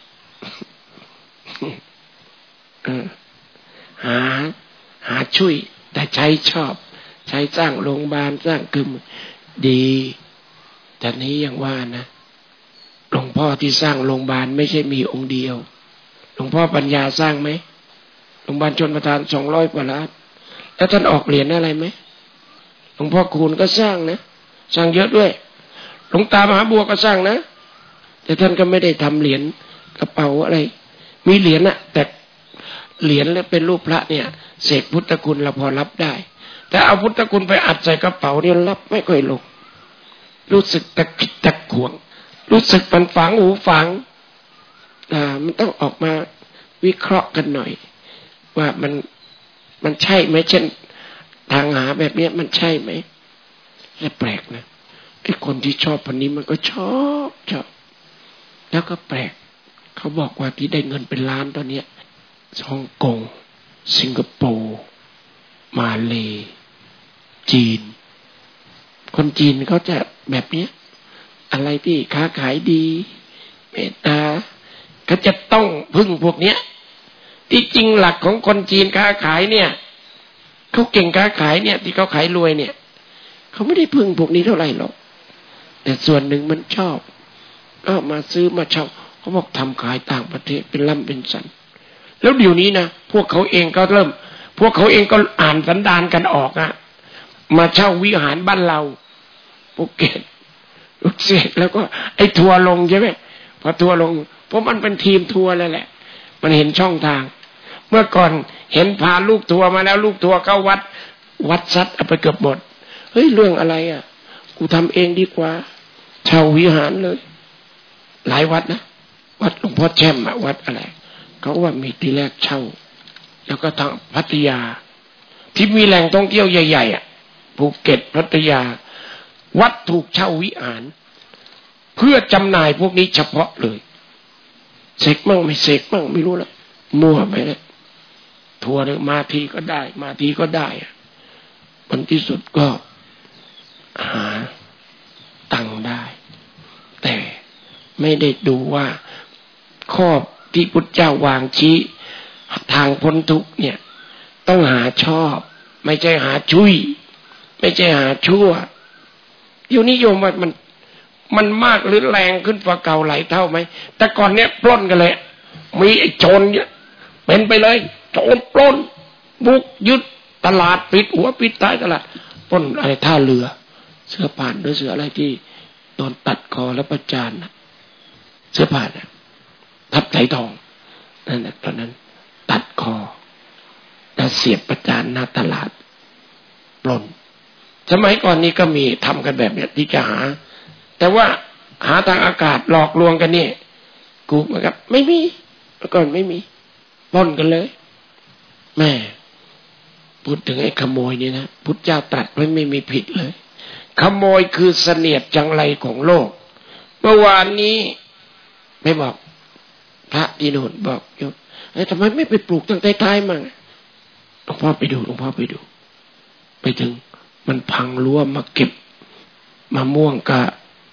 หาหาช่วยแต่ใช้ชอบใช้สร้างโรงพยาบาลสร้างกึมดีแต่นี้ยังว่านะหลวงพ่อที่สร้างโรงพยาบาลไม่ใช่มีองค์เดียวหลวงพ่อปัญญาสร้างไหมโรงพยาบาลชนประทานสองร้อยกว่าล้านแล้วท่านออกเหรียญอะไรไหมหลวงพ่อคูณก็สร้างนะสร้างเยอะด้วยหลวงตามหาบัวก็สร้างนะแต่ท่านก็ไม่ได้ทำเหรียญกระเป๋าอะไรมีเหรียญนะแต่เหรียญแล้วเป็นรูปพระเนี่ยเสกพุทธคุณเราพอรับได้แต่เอาพุทธคุณไปอัดใส่กระเป๋าเนี่ยรับไม่ค่อยลงรู้สึกตะกิดตะขวงรู้สึกมันฝังหูฝังอ่ามันต้องออกมาวิเคราะห์กันหน่อยว่ามันมันใช่ไหมเช่นทางหาแบบนี้มันใช่ไหมแต่แปลกนะไอ้คนที่ชอบพันนี้มันก็ชอบชอบแล้วก็แปลกเขาบอกว่าที่ได้เงินเป็นล้านตอนนี้ฮ่องกงสิงคโปร์มาเลจีนคนจีนเขาจะแบบนี้อะไรที่ค้าขายดีเมตตาเขาจะต้องพึ่งพวกเนี้ยที่จริงหลักของคนจีนค้าขายเนี่ยเขาเก่งค้าขายเนี่ยที่เขาขายรวยเนี่ยเขาไม่ได้พึ่งพวกนี้เท่าไหร่หรอกแต่ส่วนหนึ่งมันชอบก็มาซื้อมาเช่าเขาบอกทำขายต่างประเทศเป็นล่ำเป็นสันแล้วเดี๋ยวนี้นะพวกเขาเองก็เริ่มพวกเขาเองก็อ่านสันดานกันออกอะมาเช่าวิหารบ้านเราภูเก็ตลูกเสกแล้วก็ไอ้ทัวร์ลงใช่ไหมพอทัวร์ลงเพราะมันเป็นทีมทัวร์เลยแหละมันเห็นช่องทางเมื่อก่อนเห็นพาลูกทัวร์มาแล้วลูกทัวร์เข้าวัดวัดซัดเอาไปเกือบหมดเฮ้ยเรื่องอะไรอ่ะกูทำเองดีกว่าเช่าวิหารเลยหลายวัดนะวัดหลวงพ่อแช่มอะวัดอะไรเขาว่ามีทีแรกเช่าแล้วก็ทางพัทยาที่มีแหล่งท่องเที่ยวใหญ่ๆอ่ะภูเก็ตพัทยาวัดถูกเช่าวิหารเพื่อจำหน่ายพวกนี้เฉพาะเลยเสกมั่งไม่เสกมั่งไม่รู้ละมั่วไปแล้วทัวร์เนี่ยมาทีก็ได้มาทีก็ได้อ่ะผลที่สุดก็หาตังค์ได้แต่ไม่ได้ดูว่าข้อที่พุทธเจ้าวางชี้ทางพ้นทุกข์เนี่ยต้องหาชอบไม่ใช่หาชุยไม่ใช่หาชั่วอยู่นิยมว่ามันมันมากหรือแรงขึ้นกว่าเก่าหลายเท่าไหมแต่ก่อนเนี้ยปล้นกันเลยมีไอ้โจรเนี่ยเป็นไปเลยโจรปล้นบุกยึดตลาดปิดหัวปิดท้ายตลาดปล้นอะไรท่าเรือเสื้อผ่านหรือเสื้ออะไรที่โดนตัดคอแล้วประจานนะเสื้อผ่านนะทับไถทองนั่นแหละตอนนั้นตัดคอแล้วเสียบประจานหน้าตลาดปล้นสมัยก่อนนี้ก็มีทำกันแบบนี้ที่จะหาแต่ว่าหาทางอากาศหลอกลวงกันนี่กูเหมือนกับไม่มีเมื่อก่อนไม่มีปล้นกันเลยแม่พูดถึงไอ้ขโมยนี่นะพุทธเจ้าตรัสไว้ไม่มีผิดเลยขโมยคือเสนียดจังไรของโลกเมื่อวานนี้ไม่บอกพระที่โน่นบอกโยมไอ้ทำไมไม่ไปปลูกตั้งท้ายๆมั่งหลวงพ่อไปดูหลวงพ่อไปดู ไปถึงมันพังรั้วมาเก็บมะม่วงกับ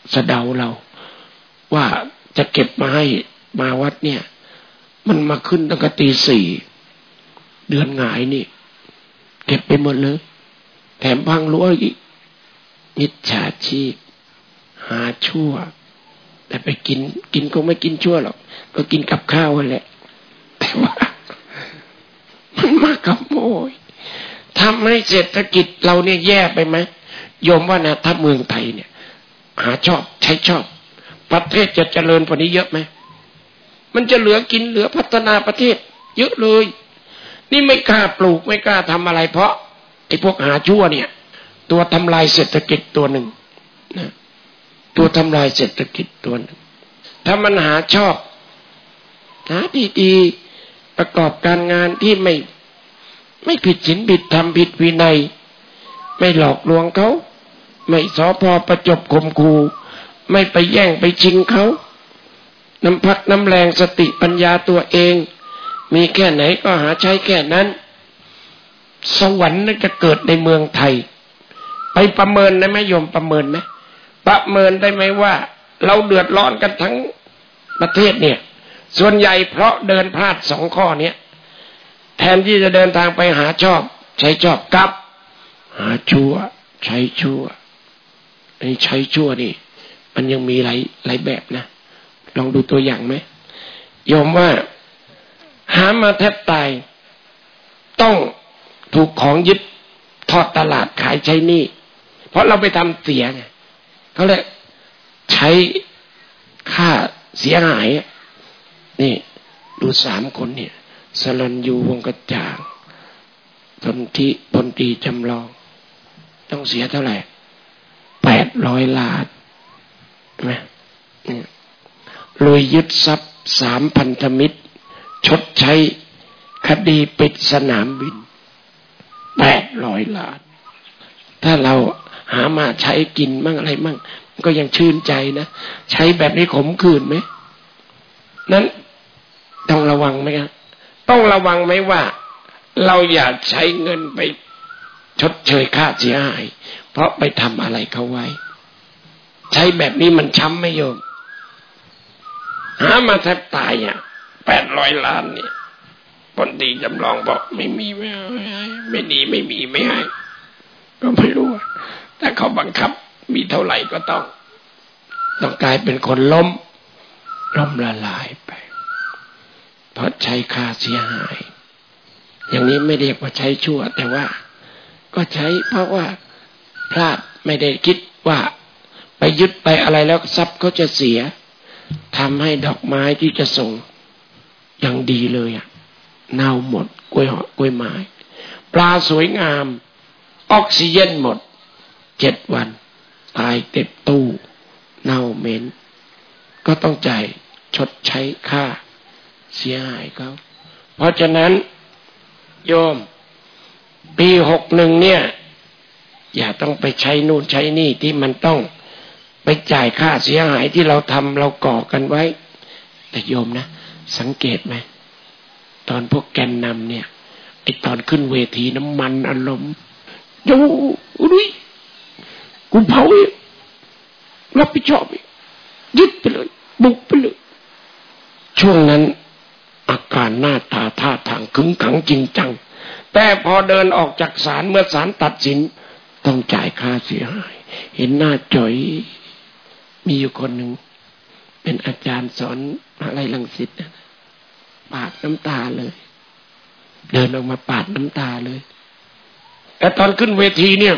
สะเดาเราว่าจะเก็บมาให้มาวัดเนี่ยมันมาขึ้นตั้งแต่ตีสี่เดือนหงายนี่เก็บไปหมดเลยแถมพังรั้วอีกมิจฉาชีพหาชั่วแต่ไปกินกินก็ไม่กินชั่วหรอกก็กินกับข้าวนั่นแหละแต่ว่ามันมาขโมยทำให้เศรษฐกิจเราเนี่ยแย่ไปไหมโยมว่านะถ้าเมืองไทยเนี่ยหาชอบใช้ชอบประเทศจะเจริญกว่านี้เยอะไหมมันจะเหลือกินเหลือพัฒนาประเทศเยอะเลยนี่ไม่กล้าปลูกไม่กล้าทำอะไรเพราะไอ้พวกหาชั่วเนี่ยตัวทำลายเศรษฐกิจตัวหนึ่งนะตัวทำลายเศรษฐกิจตัวหนึ่งถ้ามันหาชอบหาดีๆประกอบการงานที่ไม่ไม่ผิดศีลผิดธรรมผิดวินัยไม่หลอกลวงเขาไม่สอพอประจบข่มขู่ไม่ไปแย่งไปชิงเขาน้ำพักน้ำแรงสติปัญญาตัวเองมีแค่ไหนก็หาใช้แค่นั้นสวรรค์น่าจะเกิดในเมืองไทยไปประเมินได้ไหมโยมประเมินไหมประเมินได้ไหมว่าเราเดือดร้อนกันทั้งประเทศเนี่ยส่วนใหญ่เพราะเดินพลาดสองข้อเนี้ยแทนที่จะเดินทางไปหาชอบใช้ชอบกับหาชั่วใช้ชั่วไอ้ใช้ชั่วนี่มันยังมีหลายหลายแบบนะลองดูตัวอย่างไหมโยมว่าหามาแทบตายต้องถูกของยึดทอดตลาดขายใช้หนี้เพราะเราไปทำเสียไงเขาเลยใช้ค่าเสียหายนี่ดูสามคนเนี่ยสรัญยูวงกระจ่างสนธิพลตรีจำลองต้องเสียเท่าไหร่แปดร้อยล้านใช่ไหมรวยยึดทรัพย์สามพันธมิตรชดใช้คดีปิดสนามบินแปดร้อยล้านถ้าเราหามาใช้กินมั่งอะไรมั่งก็ยังชื่นใจนะใช้แบบนี้ขมขื่นไหมนั้นต้องระวังไหมครับต้องระวังไหมว่าเราอย่าใช้เงินไปชดเชยค่าเสียหายเพราะไปทำอะไรเขาไว้ใช้แบบนี้มันช้ำไหมโยมหามาแทบตายอ่ะแปดร้อยล้านเนี่ยพลตรีจำลองบอกไม่มีไม่ให้ไม่ดีไม่มีไม่ให้ก็ไม่รู้ว่าแต่เขาบังคับมีเท่าไหร่ก็ต้องต้องกลายเป็นคนล้มล้มละลายไปเพราะใช้ค่าเสียหายอย่างนี้ไม่เรียกว่าใช้ชั่วแต่ว่าก็ใช้เพราะว่าพลาดไม่ได้คิดว่าไปยึดไปอะไรแล้วทรัพย์เขาจะเสียทำให้ดอกไม้ที่จะส่งอย่างดีเลยอ่ะเน่าหมดกล้วยหอกล้วยไม้ปลาสวยงามออกซิเจนหมดเจ็ดวันตายเต็มตู้เน่าเหม็นก็ต้องจ่ายชดใช้ค่าเสียหายเขาเพราะฉะนั้นโยมปีหกหนึ่งเนี่ยอย่าต้องไปใช้นู่นใช้นี่ที่มันต้องไปจ่ายค่าเสียหายที่เราทำเราก่อกันไว้แต่โยมนะสังเกตไหมตอนพวกแกนนำเนี่ยไอตอนขึ้นเวทีน้ำมันอารมณ์โย่อุ้ยกูเผาอีกรับผิดชอบอีกยึดไปเลยบุกไปเลยช่วงนั้นอาการหน้าตาท่าทางขึงขังจริงจังแต่พอเดินออกจากศาลเมื่อศาลตัดสินต้องจ่ายค่าเสียหายเห็นหน้าจ่อยมีอยู่คนหนึ่งเป็นอาจารย์สอนอะไรรังสิตปาดน้ำตาเลยเดินออกมาปาดน้ำตาเลยแต่ตอนขึ้นเวทีเนี่ย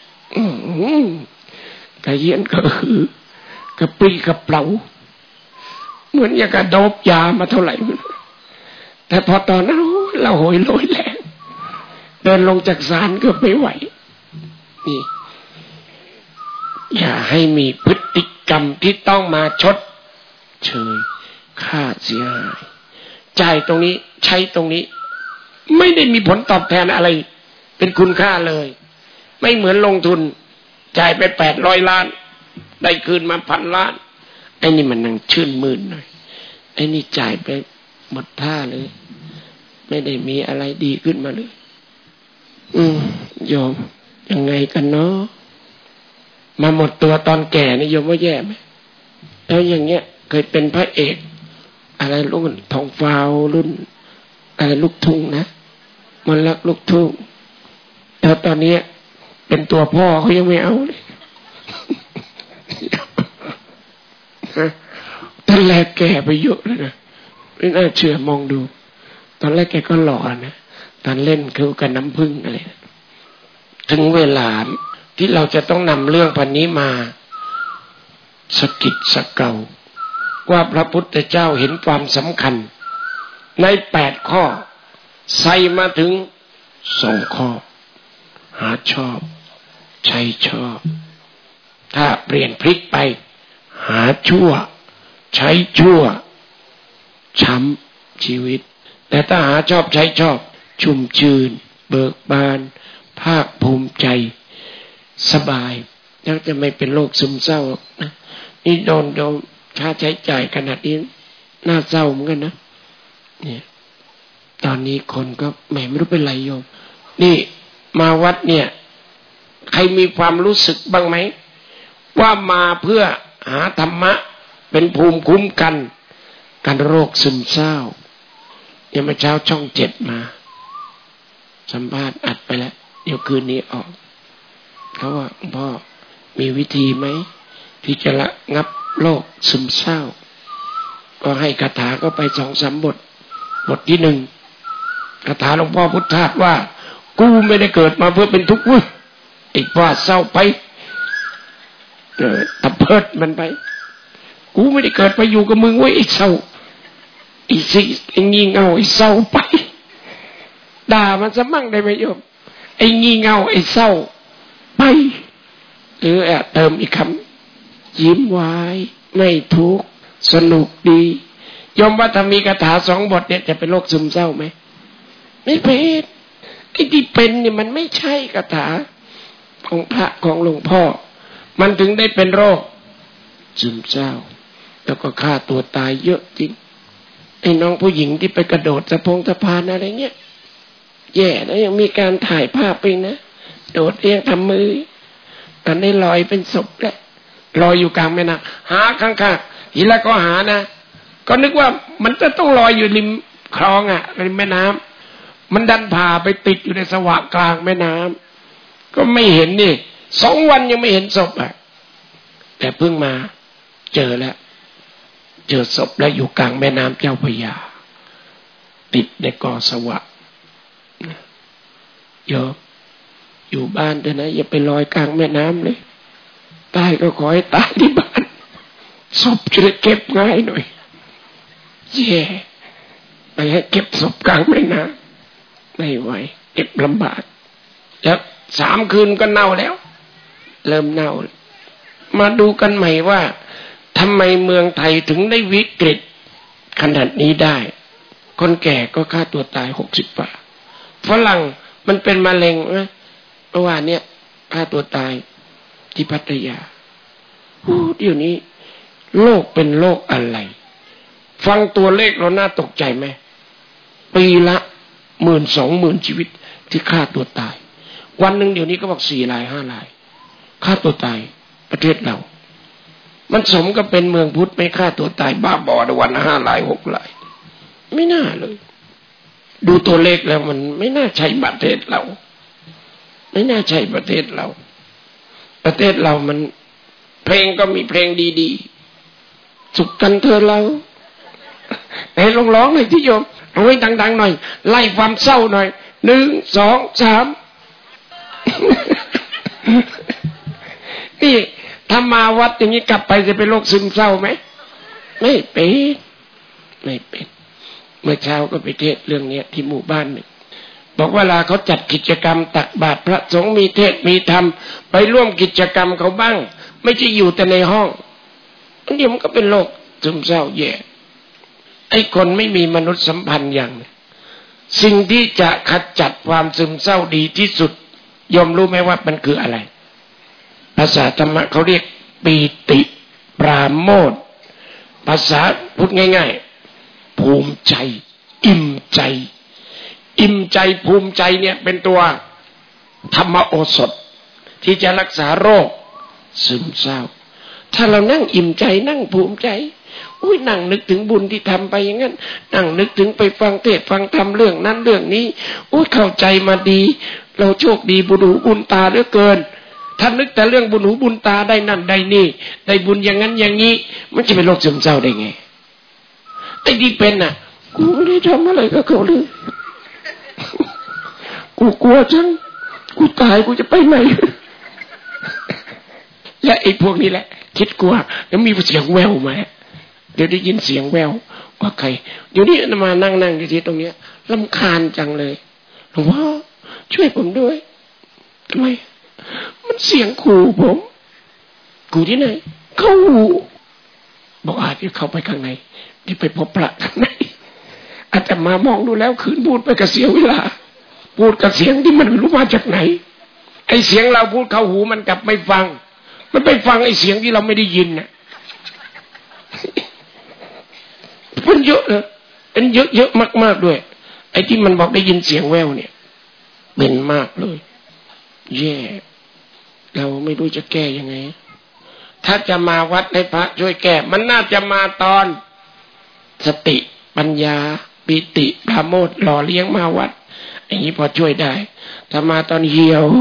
กระเยียนก็คือกระปรี้กระเปร่าเหมือนอย่างกระโดบยามาเท่าไหร่แต่พอตอนนั้นเราโหยโลยแรงเดินลงจากศาลก็ไม่ไหวนี่อย่าให้มีพฤติกรรมที่ต้องมาชดเชยค่าเสียหายจ่ายตรงนี้ใช้ตรงนี้ไม่ได้มีผลตอบแทนอะไรเป็นคุณค่าเลยไม่เหมือนลงทุนจ่ายไปแปดร้อยล้านได้คืนมาพันล้านไอ้นี่มันนั่งชื่นมื่นหน่อยไอ้นี่จ่ายไปหมดท่าเลยไม่ได้มีอะไรดีขึ้นมาเลยอืมโยมยังไงกันเนาะมาหมดตัวตอนแก่นี่โยมว่าแย่ไหมแล้วอย่างเงี้ยเคยเป็นพระเอกอะไรรุ่นทองฟ้าวรุ่นอะไรลูกทุ่งนะมันรักลูกทุ่งแล้วตอนนี้เป็นตัวพ่อเขายังไม่เอาเลยตอนแรกแก่ไปเยอะเลยนะไม่น่าเชื่อมองดูตอนแรกแกก็หล่อนะตอนเล่นคือกันน้ำผึ้งอะไรนะถึงเวลาที่เราจะต้องนำเรื่องพันนี้มาสกิดสเกาว่าพระพุทธเจ้าเห็นความสำคัญในแปดข้อใส่มาถึงสองข้อหาชอบใช้ชอบถ้าเปลี่ยนพลิกไปหาชั่วใช้ชั่วช้ำชีวิตแต่ถ้าหาชอบใช้ชอบชุ่มชื่นเบิกบานภาคภูมิใจสบายแล้วจะไม่เป็นโรคซึมเศร้านะนี่โดนโดนค่าใช้จ่ายขนาดนี้น่าเศร้าเหมือนกันนะเนี่ยตอนนี้คนก็แหมไม่รู้เป็นไรโยมนี่มาวัดเนี่ยใครมีความรู้สึกบ้างไหมว่ามาเพื่อหาธรรมะเป็นภูมิคุ้มกันกันโรคซึมเศร้ายังเมื่อเช้าช่องเจ็ดมาสัมภาษณ์อัดไปแล้วเดี๋ยวคืนนี้ออกเขาว่าพ่อมีวิธีไหมที่จะระงับโรคซึมเศร้าก็ให้คาถาก็ไปสองสามบทบทที่หนึ่งคาถาหลวงพ่อพุทธทาสว่ากูไม่ได้เกิดมาเพื่อเป็นทุกข์เว้ยไอ้ว่าเศร้าไปเออตะเพิดมันไปกูไม่ได้เกิดมาอยู่กับมึงเว้ยไอ้เศร้าไอ้สิไอ้งี่เง่าไอ้เศร้าไปด่ามันซะมั่งได้ไหมโยมไอ้งี่เง่าไอ้เศร้าไปหรือแอบเติมอีกคำยิ้มไว้ไม่ทุกข์สนุกดียอมว่าถ้ามีคาถาสองบทเนี่ยจะเป็นโรคซึมเศร้าไหมไม่เป็นไอ้ที่เป็นเนี่ยมันไม่ใช่คาถาของพระของหลวงพ่อมันถึงได้เป็นโรคซึมเศร้าแล้วก็ฆ่าตัวตายเยอะจริงไอ้น้องผู้หญิงที่ไปกระโดดสะพงสะพานอะไรเงี้ยแย่แล้วยังมีการถ่ายภาพไปนะโดดเองทำมือตอนนี้ลอยเป็นศพแล้วลอยอยู่กลางแม่น้ำหาข้างๆทีละก็หานะก็นึกว่ามันจะต้องลอยอยู่ริมคลองอ่ะริมแม่น้ำมันดันผ่าไปติดอยู่ในสวะกลางแม่น้ำก็ไม่เห็นนี่สองวันยังไม่เห็นศพอ่ะแต่เพิ่งมาเจอแล้วเจอศพแล้วอยู่กลางแม่น้ำเจ้าพระยาติดในกอสวะโยมอยู่บ้านเถอะนะอย่าไปลอยกลางแม่น้ำเลยตายก็ขอให้ตายที่บ้านศพจะได้เก็บง่ายหน่อยแย่ไปให้เก็บศพกลางแม่น้ำไม่ไหวเก็บลำบากแล้วสามคืนก็เน่าแล้วเริ่มเน่ามาดูกันใหม่ว่าทำไมเมืองไทยถึงได้วิกฤตขนาดนี้ได้คนแก่ก็ฆ่าตัวตายหกสิบกว่าฝรั่งมันเป็นมะเร็งนะเมื่อวานเนี่ยฆ่าตัวตายที่พัทยาโอ้เดี๋ยวนี้โลกเป็นโลกอะไรฟังตัวเลขเราน่าตกใจไหมปีละหมื่นสองหมื่นชีวิตที่ฆ่าตัวตายวันหนึ่งเดี๋ยวนี้ก็บอกสี่รายห้ารายฆ่าตัวตายประเทศเรามันสมกับเป็นเมืองพุทธไม่ฆ่าตัวตายบ้าบอในวันห้ารายหกรายไม่น่าเลยดูตัวเลขแล้วมันไม่น่าใช่ประเทศเราไม่น่าใช่ประเทศเราประเทศเรามันเพลงก็มีเพลงดีๆสุขกันเธอเราไหนลองร้องหน่อยที่โยมเอาไว้ดังๆหน่อยไล่ความเศร้าหน่อยหนึ่งสองสามนี่ถ้ามาวัดอย่างนี้กลับไปจะเป็นโรคซึมเศร้าไหมไม่เป็นไม่เป็นเมื่อเช้าก็ไปเทศเรื่องนี้ที่หมู่บ้านหนึ่งบอกเวลาเขาจัดกิจกรรมตักบาตรพระสงฆ์มีเทศมีธรรมไปร่วมกิจกรรมเขาบ้างไม่ใช่อยู่แต่ในห้องอันนี้มันก็เป็นโรคซึมเศร้าแย่ไอ้คนไม่มีมนุษยสัมพันธ์อย่างสิ่งที่จะขจัดความซึมเศร้าดีที่สุดยอมรู้ไหมว่ามันคืออะไรภาษาธรรมะเขาเรียกปีติปราโมทย์ภาษาพูดง่ายๆภูมิใจอิ่มใจอิ่มใจภูมิใจเนี่ยเป็นตัวธรรมโอสถที่จะรักษาโรคซึมเศร้าถ้าเรานั่งอิ่มใจนั่งภูมิใจอุ้ยนั่งนึกถึงบุญที่ทำไปอย่างนั้นนั่งนึกถึงไปฟังเทศน์ฟังธรรมเรื่องนั้นเรื่องนี้อุ้ยเข้าใจมาดีเราโชคดีบุญหูบุญตาเหลือเกินถ้านึกแต่เรื่องบุญหูบุญตาได้นั่นได้นี่ได้บุญอย่างนั้นอย่างนี้มันจะเป็นโรคซึมเศร้าได้ไงไอ้ที่เป็นน่ะกูไม่ได้ทำอะไรกับเขาเลยกูกลัวจังกูตายกูจะไปไหนและไอ้พวกนี้แหละคิดกลัวแล้วมีเสียงแววมาเดี๋ยวได้ยินเสียงแววว่าใครเดี๋ยวนี้มานั่งนั่งที่ตรงเนี้ยรำคาญจังเลยหลวงพ่อช่วยผมด้วยทำไมมันเสียงขู่ผมขู่ที่ไหนเข้าหูบอกอาจจะเข้าไปข้างในที่ไปพบพระข้างในอาจจะมามองดูแล้วคืนพูดไปกับเสียเวลาพูดกับเสียงที่มันไม่รู้มาจากไหนไอ้เสียงเราพูดเข้าหูมันกลับไม่ฟังมันไปฟังไอ้เสียงที่เราไม่ได้ยินน่ะมันเยอะเลยเป็นเยอะเยอะมากๆด้วยไอ้ที่มันบอกได้ยินเสียงแววเนี่ยเป็นมากเลยแย่เราไม่รู้จะแก้ยังไงถ้าจะมาวัดให้พระช่วยแก้มันน่าจะมาตอนสติปัญญาปิติปราโมทย์หล่อเลี้ยงมาวัดอย่างนี้พอช่วยได้ถ้ามาตอนเหี่ยว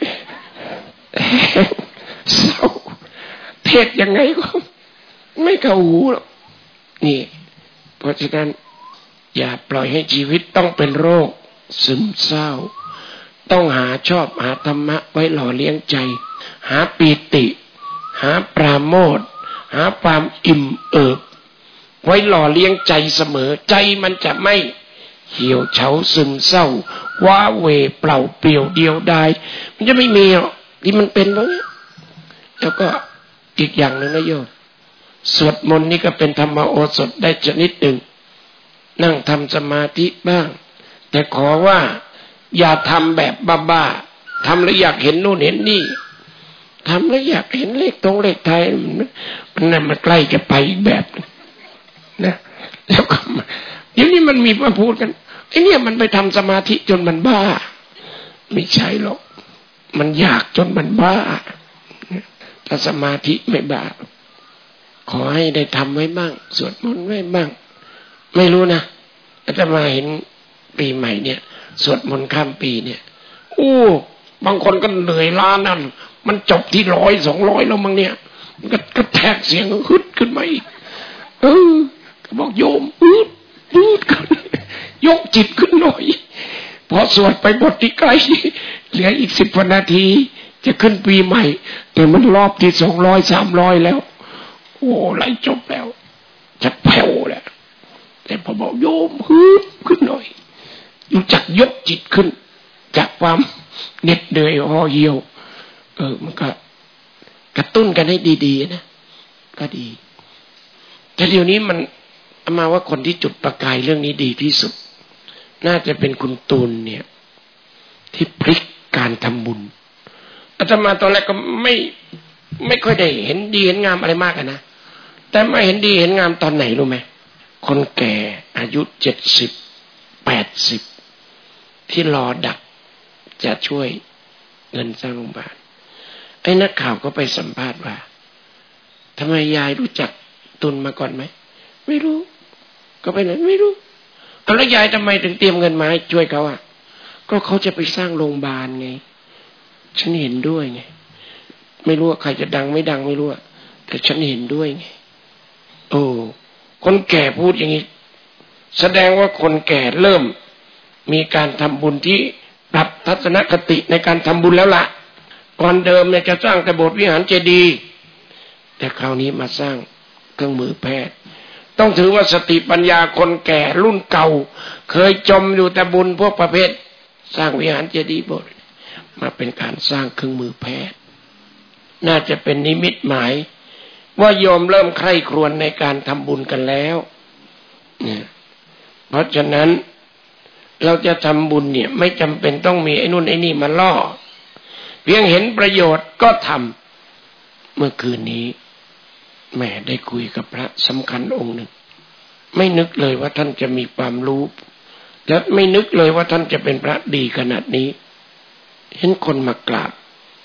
เศร้าเทศยังไงก็ไม่เข้าหูหรอกนี่เพราะฉะนั้นอย่าปล่อยให้ชีวิตต้องเป็นโรคซึมเศร้าต้องหาชอบหาธรรมะไว้หล่อเลี้ยงใจหาปิติหาปราโมทย์หาความอิ่มเอิบไว้หล่อเลี้ยงใจเสมอใจมันจะไม่เหี่ยวเฉาซึมเศร้าว้าเหวเปล่าเปลี่ยวเดียวดายมันจะไม่มีหรอกที่มันเป็นแบบนี้แล้วก็อีกอย่างหนึ่งนะโยมสวดมนต์นี่ก็เป็นธรรมโอสถได้ชนิดหนึ่งนั่งทำสมาธิบ้างแต่ขอว่าอย่าทำแบบบ้าๆทำแล้วอยากเห็นโน่นเห็นนี่ทำแล้วอยากเห็นเลขตรงเลขไทยมันนั่นมันใกล้จะไปอีกแบบนะแล้วก็เดี๋ยวนี้มันมีมาพูดกันไอ้เนี่ยมันไปทำสมาธิจนมันบ้าไม่ใช่หรอกมันอยากจนมันบ้าถ้าสมาธิไม่บ้าขอให้ได้ทำไว้บ้างสวดมนต์ไว้บ้างไม่รู้นะอาตมาเห็นปีใหม่เนี่ยสวดมนต์ข้ามปีเนี่ยโอ้บางคนก็เหนื่อยล้านั่นมันจบที่ร้อยสองร้อยแล้วมั้งเนี่ยมันก็กระแทกเสียงฮึดขึ้นมาอีกเออก็บอกโยมฮึดฮึดขึ้นยกจิตขึ้นหน่อยพอสวดไปบทที่ใกล้เหลืออีกสิบนาทีจะขึ้นปีใหม่แต่มันรอบที่สองร้อยสามร้อยแล้วโอ้ไหลจบแล้วจะแผ่วแล้วแต่พอบอกโยมฮึดขึ้นหน่อยรู้จักยกจิตขึ้นจากความเหน็ดเหนื่อยห่อเหี่ยวเออมันก็กระตุ้นกันให้ดีๆนะก็ดีแต่เดี๋ยวนี้มันเอามาว่าคนที่จุดประกายเรื่องนี้ดีที่สุดน่าจะเป็นคุณตูนเนี่ยที่พลิกการทำบุญอาตมาตอนแรกก็ไม่ไม่ค่อยได้เห็นดีเห็นงามอะไรมากนะแต่มาเห็นดีเห็นงามตอนไหนรู้ไหมคนแก่อายุเจ็ดสิบแปดสิบที่รอดักจะช่วยเงินสร้างโรงพยาบาลไอ้นักข่าวก็ไปสัมภาษณ์ว่าทำไมยายรู้จักตุนมาก่อนไหมไม่รู้ก็ไปไหนไม่รู้เอาแล้วยายทำไมถึงเตรียมเงินมาให้ช่วยเขาอ่ะก็เขาจะไปสร้างโรงพยาบาลไงฉันเห็นด้วยไงไม่รู้ว่าใครจะดังไม่ดังไม่รู้แต่ฉันเห็นด้วยไงโอ้คนแก่พูดอย่างนี้แสดงว่าคนแก่เริ่มมีการทำบุญที่ปรับทัศนคติในการทำบุญแล้วล่ะก่อนเดิมเนี่ยจะสร้างแต่โบสถ์วิหารเจดีย์แต่คราวนี้มาสร้างเครื่องมือแพทย์ต้องถือว่าสติปัญญาคนแก่รุ่นเก่าเคยจมอยู่แต่บุญพวกประเภทสร้างวิหารเจดีย์โบสถ์มาเป็นการสร้างเครื่องมือแพทย์น่าจะเป็นนิมิตหมายว่าโยมเริ่มใคร่ครวญในการทำบุญกันแล้วเนี่ยเพราะฉะนั้นเราจะทำบุญเนี่ยไม่จำเป็นต้องมีไอ้นู่นไอ้นี่มาล่อเพียงเห็นประโยชน์ก็ทำเมื่อคืนนี้แม่ได้คุยกับพระสำคัญองค์หนึ่งไม่นึกเลยว่าท่านจะมีความรู้และไม่นึกเลยว่าท่านจะเป็นพระดีขนาดนี้เห็นคนมากราบ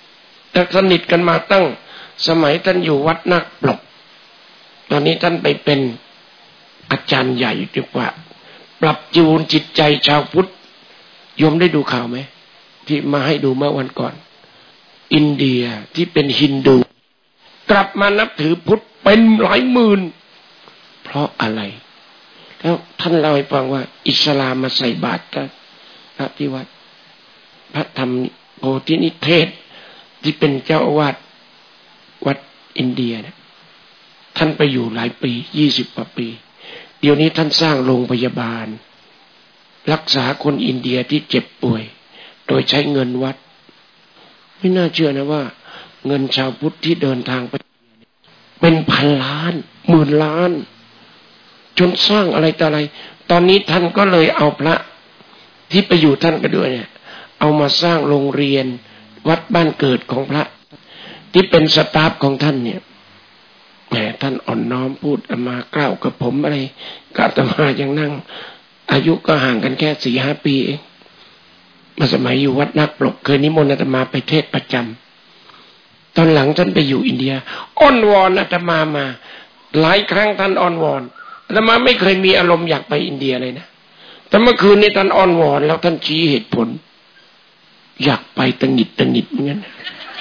แต่สนิทกันมาตั้งสมัยท่านอยู่วัดนาคปลกตอนนี้ท่านไปเป็นอาจารย์ใหญ่ดีกว่าปรับจูนจิตใจชาวพุทธโยมได้ดูข่าวไหมที่มาให้ดูเมื่อวันก่อนอินเดียที่เป็นฮินดูกลับมานับถือพุทธเป็นหลายหมื่นเพราะอะไรแล้วท่านเล่าให้ฟังว่าอิสลามมาใส่บาตรกันพระที่วัดพระธรรมโพธินิเทศที่เป็นเจ้าอาวาสวัดอินเดียเนี่ยท่านไปอยู่หลายปียี่สิบกว่าปีเดี๋ยวนี้ท่านสร้างโรงพยาบาลรักษาคนอินเดียที่เจ็บป่วยโดยใช้เงินวัดไม่น่าเชื่อนะว่าเงินชาวพุทธที่เดินทางไปเป็นพันล้านหมื่นล้านจนสร้างอะไรต่ออะไรตอนนี้ท่านก็เลยเอาพระที่ไปอยู่ท่านก็ด้วยเนี่ยเอามาสร้างโรงเรียนวัดบ้านเกิดของพระที่เป็นสตาฟของท่านเนี่ยแหมท่านอ่อนน้อมพูดอามากล่าวกับผมอะไรก็อาตมายังนั่งอายุก็ห่างกันแค่สี่ห้าปีเองมาสมัยอยู่วัดนาคปลกเคยนิมนต์อาตมาไปเทศประจำตอนหลังท่านไปอยู่อินเดียอ้อนวอนอาตมามาหลายครั้งท่านอ้อนวอนอาตมาไม่เคยมีอารมณ์อยากไปอินเดียเลยนะแต่เมื่อคืนนี้ท่านอ้อนวอนแล้วท่านชี้เหตุผลอยากไปตังหิดตังหิดเหมือนกัน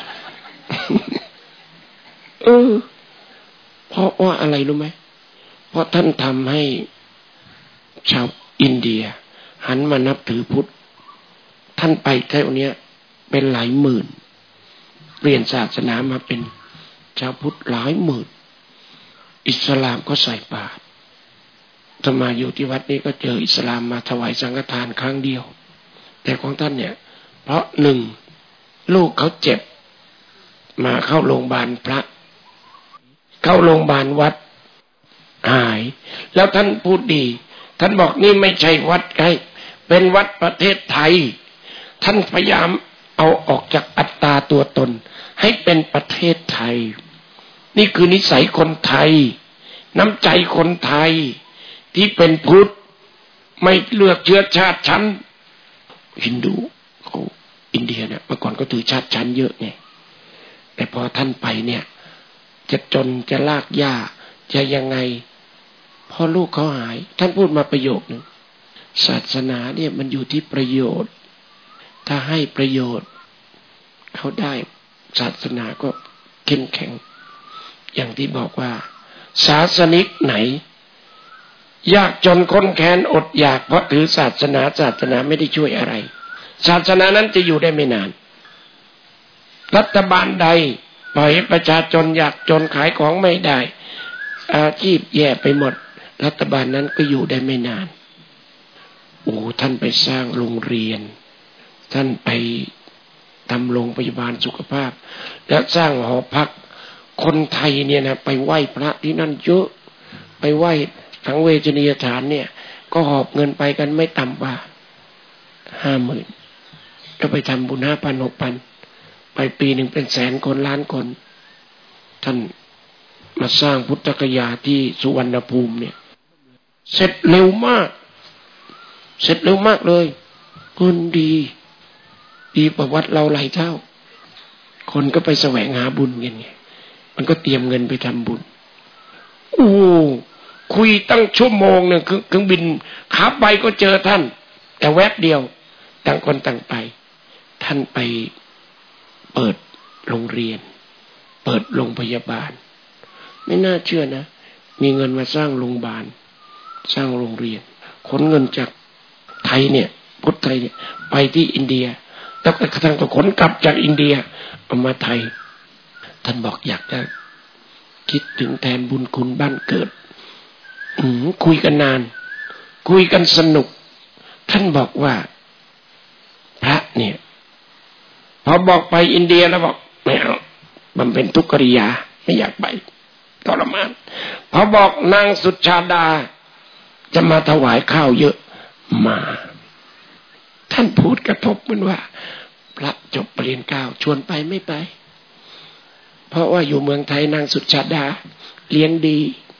เออเพราะว่าอะไรรู้ไหมเพราะท่านทำให้ชาวอินเดียหันมานับถือพุทธท่านไปแค่เนี้ยเป็นหลายหมื่นเปลี่ยนศาสนามาเป็นชาวพุทธหลายหมื่นอิสลามก็ใส่บาตรธรรมาอยู่ที่วัดนี้ก็เจออิสลามมาถวายสังฆทานครั้งเดียวแต่ของท่านเนี่ยเพราะหนึ่งลูกเขาเจ็บมาเข้าโรงพยาบาลพระเข้าโรงพยาบาลวัดหายแล้วท่านพูดดีท่านบอกนี่ไม่ใช่วัดไกลเป็นวัดประเทศไทยท่านพยายามเอาออกจากอัตตาตัวตนให้เป็นประเทศไทยนี่คือนิสัยคนไทยน้ำใจคนไทยที่เป็นพุทธไม่เลือกเชื้อชาติชั้นฮินดูเขาอินเดียเนี่ยเมื่อก่อนก็ถือชาติชั้นเยอะไงแต่พอท่านไปเนี่ยจะจนจะลากหญ้าจะยังไงพอลูกเขาหายท่านพูดมาประโยคนึงศาสนาเนี่ยมันอยู่ที่ประโยชน์ถ้าให้ประโยชน์เขาได้ศาสนาก็เข้มแข็งอย่างที่บอกว่าศาสนิกไหนยากจนคนแค้นอดอยากเพราะถือศาสนาศาสนาไม่ได้ช่วยอะไรศาสนานั้นจะอยู่ได้ไม่นานรัฐบาลใดปล่อยให้ประชาชนอยากจนขายของไม่ได้อาชีพแย่ไปหมดรัฐบาลนั้นก็อยู่ได้ไม่นานโอ้ท่านไปสร้างโรงเรียนท่านไปทำโรงพยาบาลสุขภาพและสร้างหอพักคนไทยเนี่ยนะไปไหว้พระที่นั่นเยอะไปไหว้สังเวชนียสถานเนี่ยก็หอบเงินไปกันไม่ต่ำกว่าห้าหมื่นก็ไปทำบุญห้าพันหกพันไปปีหนึ่งเป็นแสนคนล้านคนท่านมาสร้างพุทธคยาที่สุวรรณภูมิเนี่ยเสร็จเร็วมากเสร็จเร็วมากเลยคนดีดีกว่าวัดเราหลายเท่าคนก็ไปแสวงหาบุญกันไงมันก็เตรียมเงินไปทำบุญโอ้คุยตั้งชั่วโมงหนึ่งเครื่องบินขับไปก็เจอท่านแต่แวบเดียวต่างคนต่างไปท่านไปเปิดโรงเรียนเปิดโรงพยาบาลไม่น่าเชื่อนะมีเงินมาสร้างโรงพยาบาลสร้างโรงเรียนขนเงินจากไทยเนี่ยพุทธไทยเนี่ยไปที่อินเดียแล้วก็กระทั่งก็ขนกลับจากอินเดียเอามาไทยท่านบอกอยากจะคิดถึงแทนบุญคุณบ้านเกิดอืมคุยกันนานคุยกันสนุกท่านบอกว่าพระเนี่ยพอบอกไปอินเดียแล้วบอกไม่เอาบำเพ็ญทุกขกิริยาไม่อยากไปทรมานพอบอกนางสุชาดาจะมาถวายข้าวเยอะมาท่านพูดกระทบเหมือนว่าพระจบปริญญาเก้าชวนไปไม่ไปเพราะว่าอยู่เมืองไทยนางสุชาดาเลี้ยงดี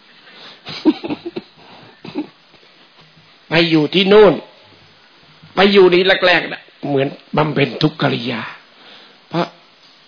ไปอยู่ที่นู่นไปอยู่นี่แรกๆนะเหมือนบำเพ็ญทุกขกิริยาเพราะแข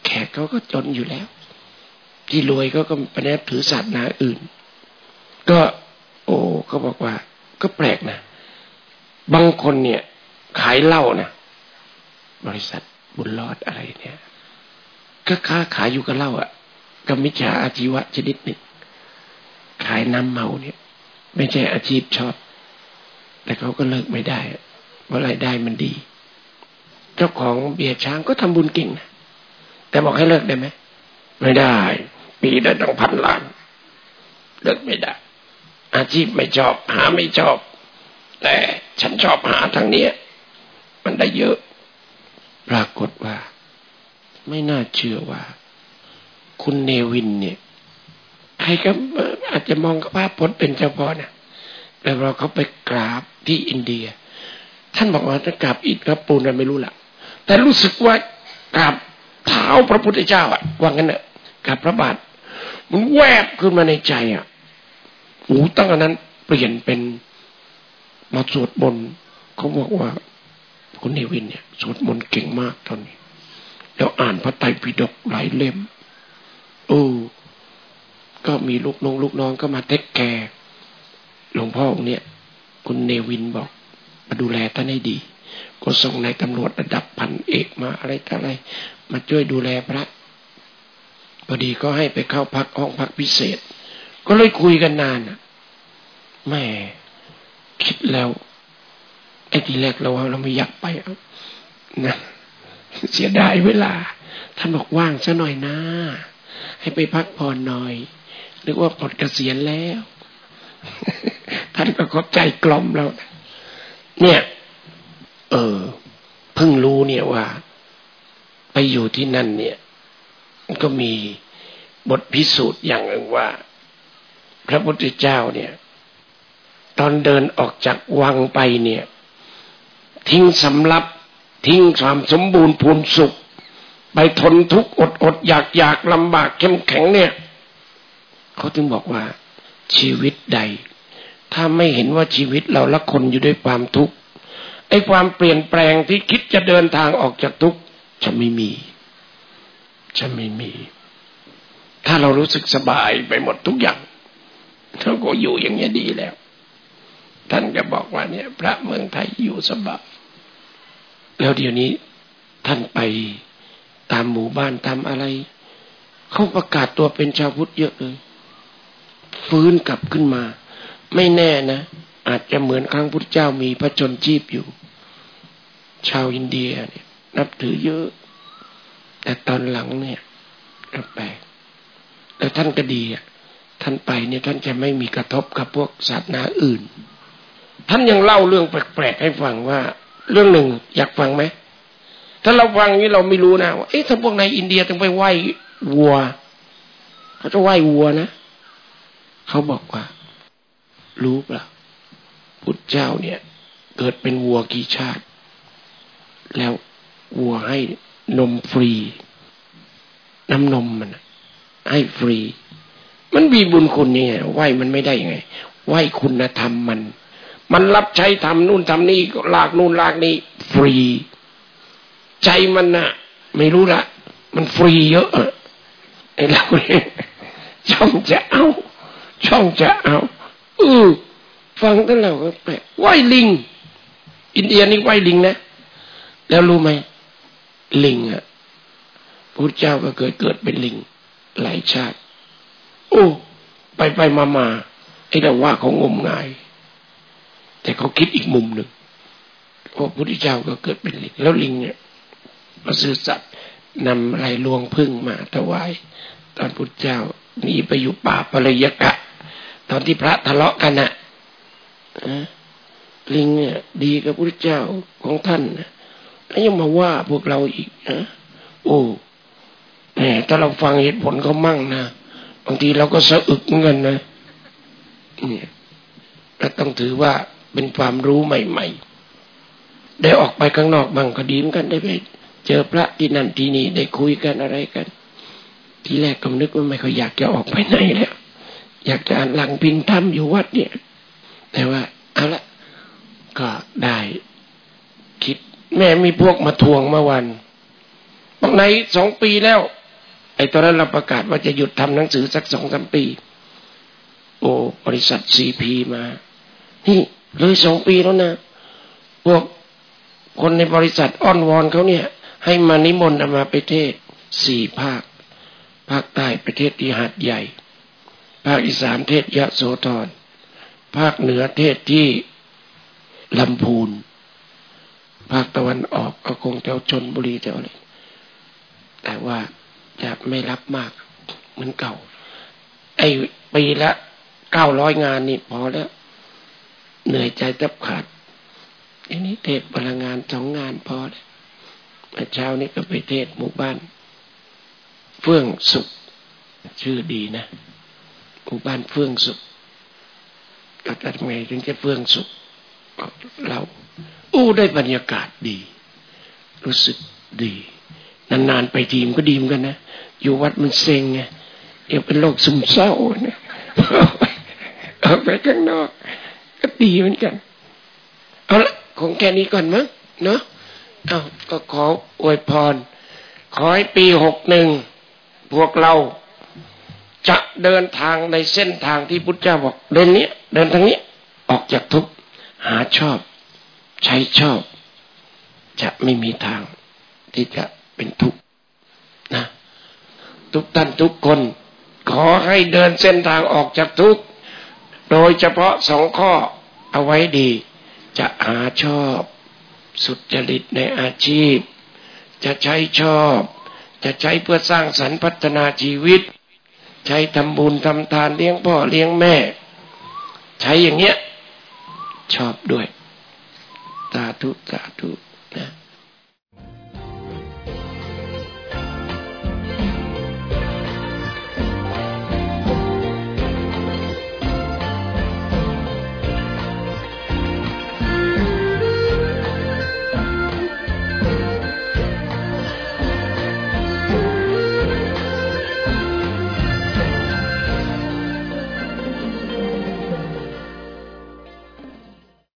แขกเขาก็จนอยู่แล้วที่รวยเขาก็ไปนับถือศาสนาอื่นก็โอ้เขาบอกว่าก็แปลกนะบางคนเนี่ยขายเหล้านะบริษัทบุญรอดอะไรเนี่ยก็ค้าขายอยู่กับเหล้าอ่ะกับมิจฉาอาชีวะชนิดหนึ่งขายน้ำเมาเนี่ยไม่ใช่อาชีพชอบแต่เขาก็เลิกไม่ได้เพราะรายได้มันดีเจ้าของเบียร์ช้างก็ทำบุญเก่งนะแต่บอกให้เลิกได้ไหมไม่ได้ปีได้ตั้งพันล้านเลิกไม่ได้อาชีพไม่ชอบหาไม่ชอบแต่ฉันชอบหาทางนี้มันได้เยอะปรากฏว่าไม่น่าเชื่อว่าคุณเนวินเนี่ยใครก็อาจจะมองภาพพจน์เป็นเฉพาะนะแต่เราเขาไปกราบที่อินเดียท่านบอกว่าจะกราบอิฐกราบปูนอะไรไม่รู้ล่ะแต่รู้สึกว่ากราบเท้าพระพุทธเจ้าอ่ะว่างั้นน่ะกราบพระบาทมันแวบขึ้นมาในใจอ่ะหูตั้งแต่นั้นเปลี่ยนเป็นมาสวดมนต์เขาบอกว่าคุณเนวินเนี่ยสวดมนต์เก่งมากตอนนี้แล้วอ่านพระไตรปิฎกหลายเล่มโอ้ก็มีลูกน้องลูกน้องก็มาเทคแคร์หลวงพ่อองค์เนี้ยคุณเนวินบอกมาดูแลท่านให้ดีก็ส่งนายตำรวจระดับพันเอกมาอะไรต่ออะไรมาช่วยดูแลพระพอดีก็ให้ไปเข้าพักห้องพักพิเศษก็เลยคุยกันนานแม่คิดแล้วไอ้ทีแรกเราเราไม่อยากไปนะเสียดายเวลาท่านบอกว่างซะหน่อยนะให้ไปพักผ่อนหน่อยนึกว่าปลดเกษียณแล้วท่านก็ขอบใจกล่อมเราเนี่ยเออเพิ่งรู้เนี่ยว่าไปอยู่ที่นั่นเนี่ยก็มีบทพิสูจน์อย่างหนึ่งว่าพระพุทธเจ้าเนี่ยตอนเดินออกจากวังไปเนี่ยทิ้งสำรับทิ้งความสมบูรณ์พูนสุขไปทนทุกข์อดอดอยากอยากลำบากเข้มแข็งเนี่ยเขาจึงบอกว่าชีวิตใดถ้าไม่เห็นว่าชีวิตเราละคนอยู่ด้วยความทุกข์ไอ้ความเปลี่ยนแปลงที่คิดจะเดินทางออกจากทุกข์จะไม่มีจะไม่มีถ้าเรารู้สึกสบายไปหมดทุกอย่างเราก็อยู่อย่างนี้ดีแล้วท่านก็บอกว่าเนี่ยพระเมืองไทยอยู่สบายแล้วเดี๋ยวนี้ท่านไปตามหมู่บ้านตามอะไรเขาประกาศตัวเป็นชาวพุทธเยอะเลยฟื้นกลับขึ้นมาไม่แน่นะอาจจะเหมือนครั้งพุทธเจ้ามีพระชนชีพอยู่ชาวอินเดียเนี่ยนับถือเยอะแต่ตอนหลังเนี่ยแปลกแต่ท่านก็ดีอ่ะท่านไปเนี่ยท่านจะไม่มีกระทบกับพวกศาสนาอื่นท่านยังเล่าเรื่องแปลกๆให้ฟังว่าเรื่องหนึ่งอยากฟังไหมถ้าเราฟังนี้เราไม่รู้นะว่าเอ๊ะถ้าพวกในอินเดียต้องไปไหว้วัวเขาจะไหว้วัวนะเขาบอกว่ารู้เปล่าพุทธเจ้าเนี่ยเกิดเป็นวัวกี่ชาติแล้ววัวให้นมฟรีน้ำนมมันให้ฟรีมันมีบุญคุณยังไงไหว้มันไม่ได้ยังไงไหว้คุณธรรมมันมันรับใช้ทำนู่นทำนี่ลากนู่นลากนี่ฟรีใจมันน่ะไม่รู้ละมันฟรีเยอะไอ้เราเนี่ยช่องจะเอาช่องจะเอาเออฟังตั้งแล้วก็แปลกไหว้ลิงอินเดียนี่ไหว้ลิงนะแล้วรู้ไหมลิงอ่ะพระเจ้าก็เกิดเกิดเป็นลิงหลายชาติโอ้ไปไปมามาไอ้เราว่าเขางมงายแต่เขาคิดอีกมุมหนึ่งพระพุทธเจ้าก็เกิดเป็นลิงแล้วลิงเนี่ยพระซื่อสัตย์นำไรลวงพึ่งมาถวายตอนพุทธเจ้าหนีไปอยู่ป่าปริยกะตอนที่พระทะเลาะกันน่ะลิงเนี่ยดีกับพุทธเจ้าของท่านนะแล้วยังมาว่าพวกเราอีกนะโอ้แหมถ้าเราฟังเหตุผลเขามั่งนะบางทีเราก็สะอึกเหมือนกันนะเนี่ยเราต้องถือว่าเป็นความรู้ใหม่ๆได้ออกไปข้างนอกบ้างก็ดีเหมือนกันได้ไปเจอพระที่นั่นที่นี่ได้คุยกันอะไรกันทีแรกก็นึกว่าไม่ค่อยอยากจะออกไปไหนแล้วอยากจะอ่านหลังพิงธรรมอยู่วัดเนี่ยแต่ว่าเอาละก็ได้คิดแม่มีพวกมาทวงเมื่อวันบอกไหนสองปีแล้วไอ้ตอนนั้นเราประกาศว่าจะหยุดทำหนังสือสักสองสามปีโอ้บริษัท ซี พี มานี่เลยสองปีแล้วนะพวกคนในบริษัทอ้อนวอนเขาเนี่ยให้มานิมนต์มาไปเทศสี่ภาคภาคใต้ประเทศที่หาดใหญ่ภาคอีสานเทศยะโสธรภาคเหนือเทศที่ลำพูนภาคตะวันออกก็คงแถวชลบุรีแถวอะไรแต่ว่าจะไม่รับมากเหมือนเก่าไอ้ปีละเก้าร้อยงานนี่พอแล้วเหนื่อยใจแทบขาดอันนี้เทศพลังงานสองงานพอแล้วเช้านี้ก็ไปเทศหมู่บ้านเฟื่องสุขชื่อดีนะหมู่บ้านเฟื่องสุขก็ทำไงถึงจะเฟื่องสุขเราอู้ได้บรรยากาศดีรู้สึกดีนานๆไปทีมก็ดีเหมือนกันนะอยู่วัดมันเซ็งไงเดี๋ยวเป็นโรคซึมเศร้าเนี่ยเอาไปข้างนอกก็ดีเหมือนกันเอาละของแค่นี้ก่อนมั้งเนาะเอาก็ขออวยพรขอให้ปีหกหนึ่งพวกเราจะเดินทางในเส้นทางที่พุทธเจ้าบอกเดินนี้เดินทางนี้ออกจากทุกข์หาชอบใช้ชอบจะไม่มีทางที่จะเป็นทุกข์นะทุกท่านทุกคนขอให้เดินเส้นทางออกจากทุกข์โดยเฉพาะสองข้อเอาไว้ดีจะหาชอบสุจริตในอาชีพจะใช้ชอบจะใช้เพื่อสร้างสรรค์พัฒนาชีวิตใช้ทำบุญทำทานเลี้ยงพ่อเลี้ยงแม่ใช้อย่างเงี้ยชอบด้วยสาธุสาธุ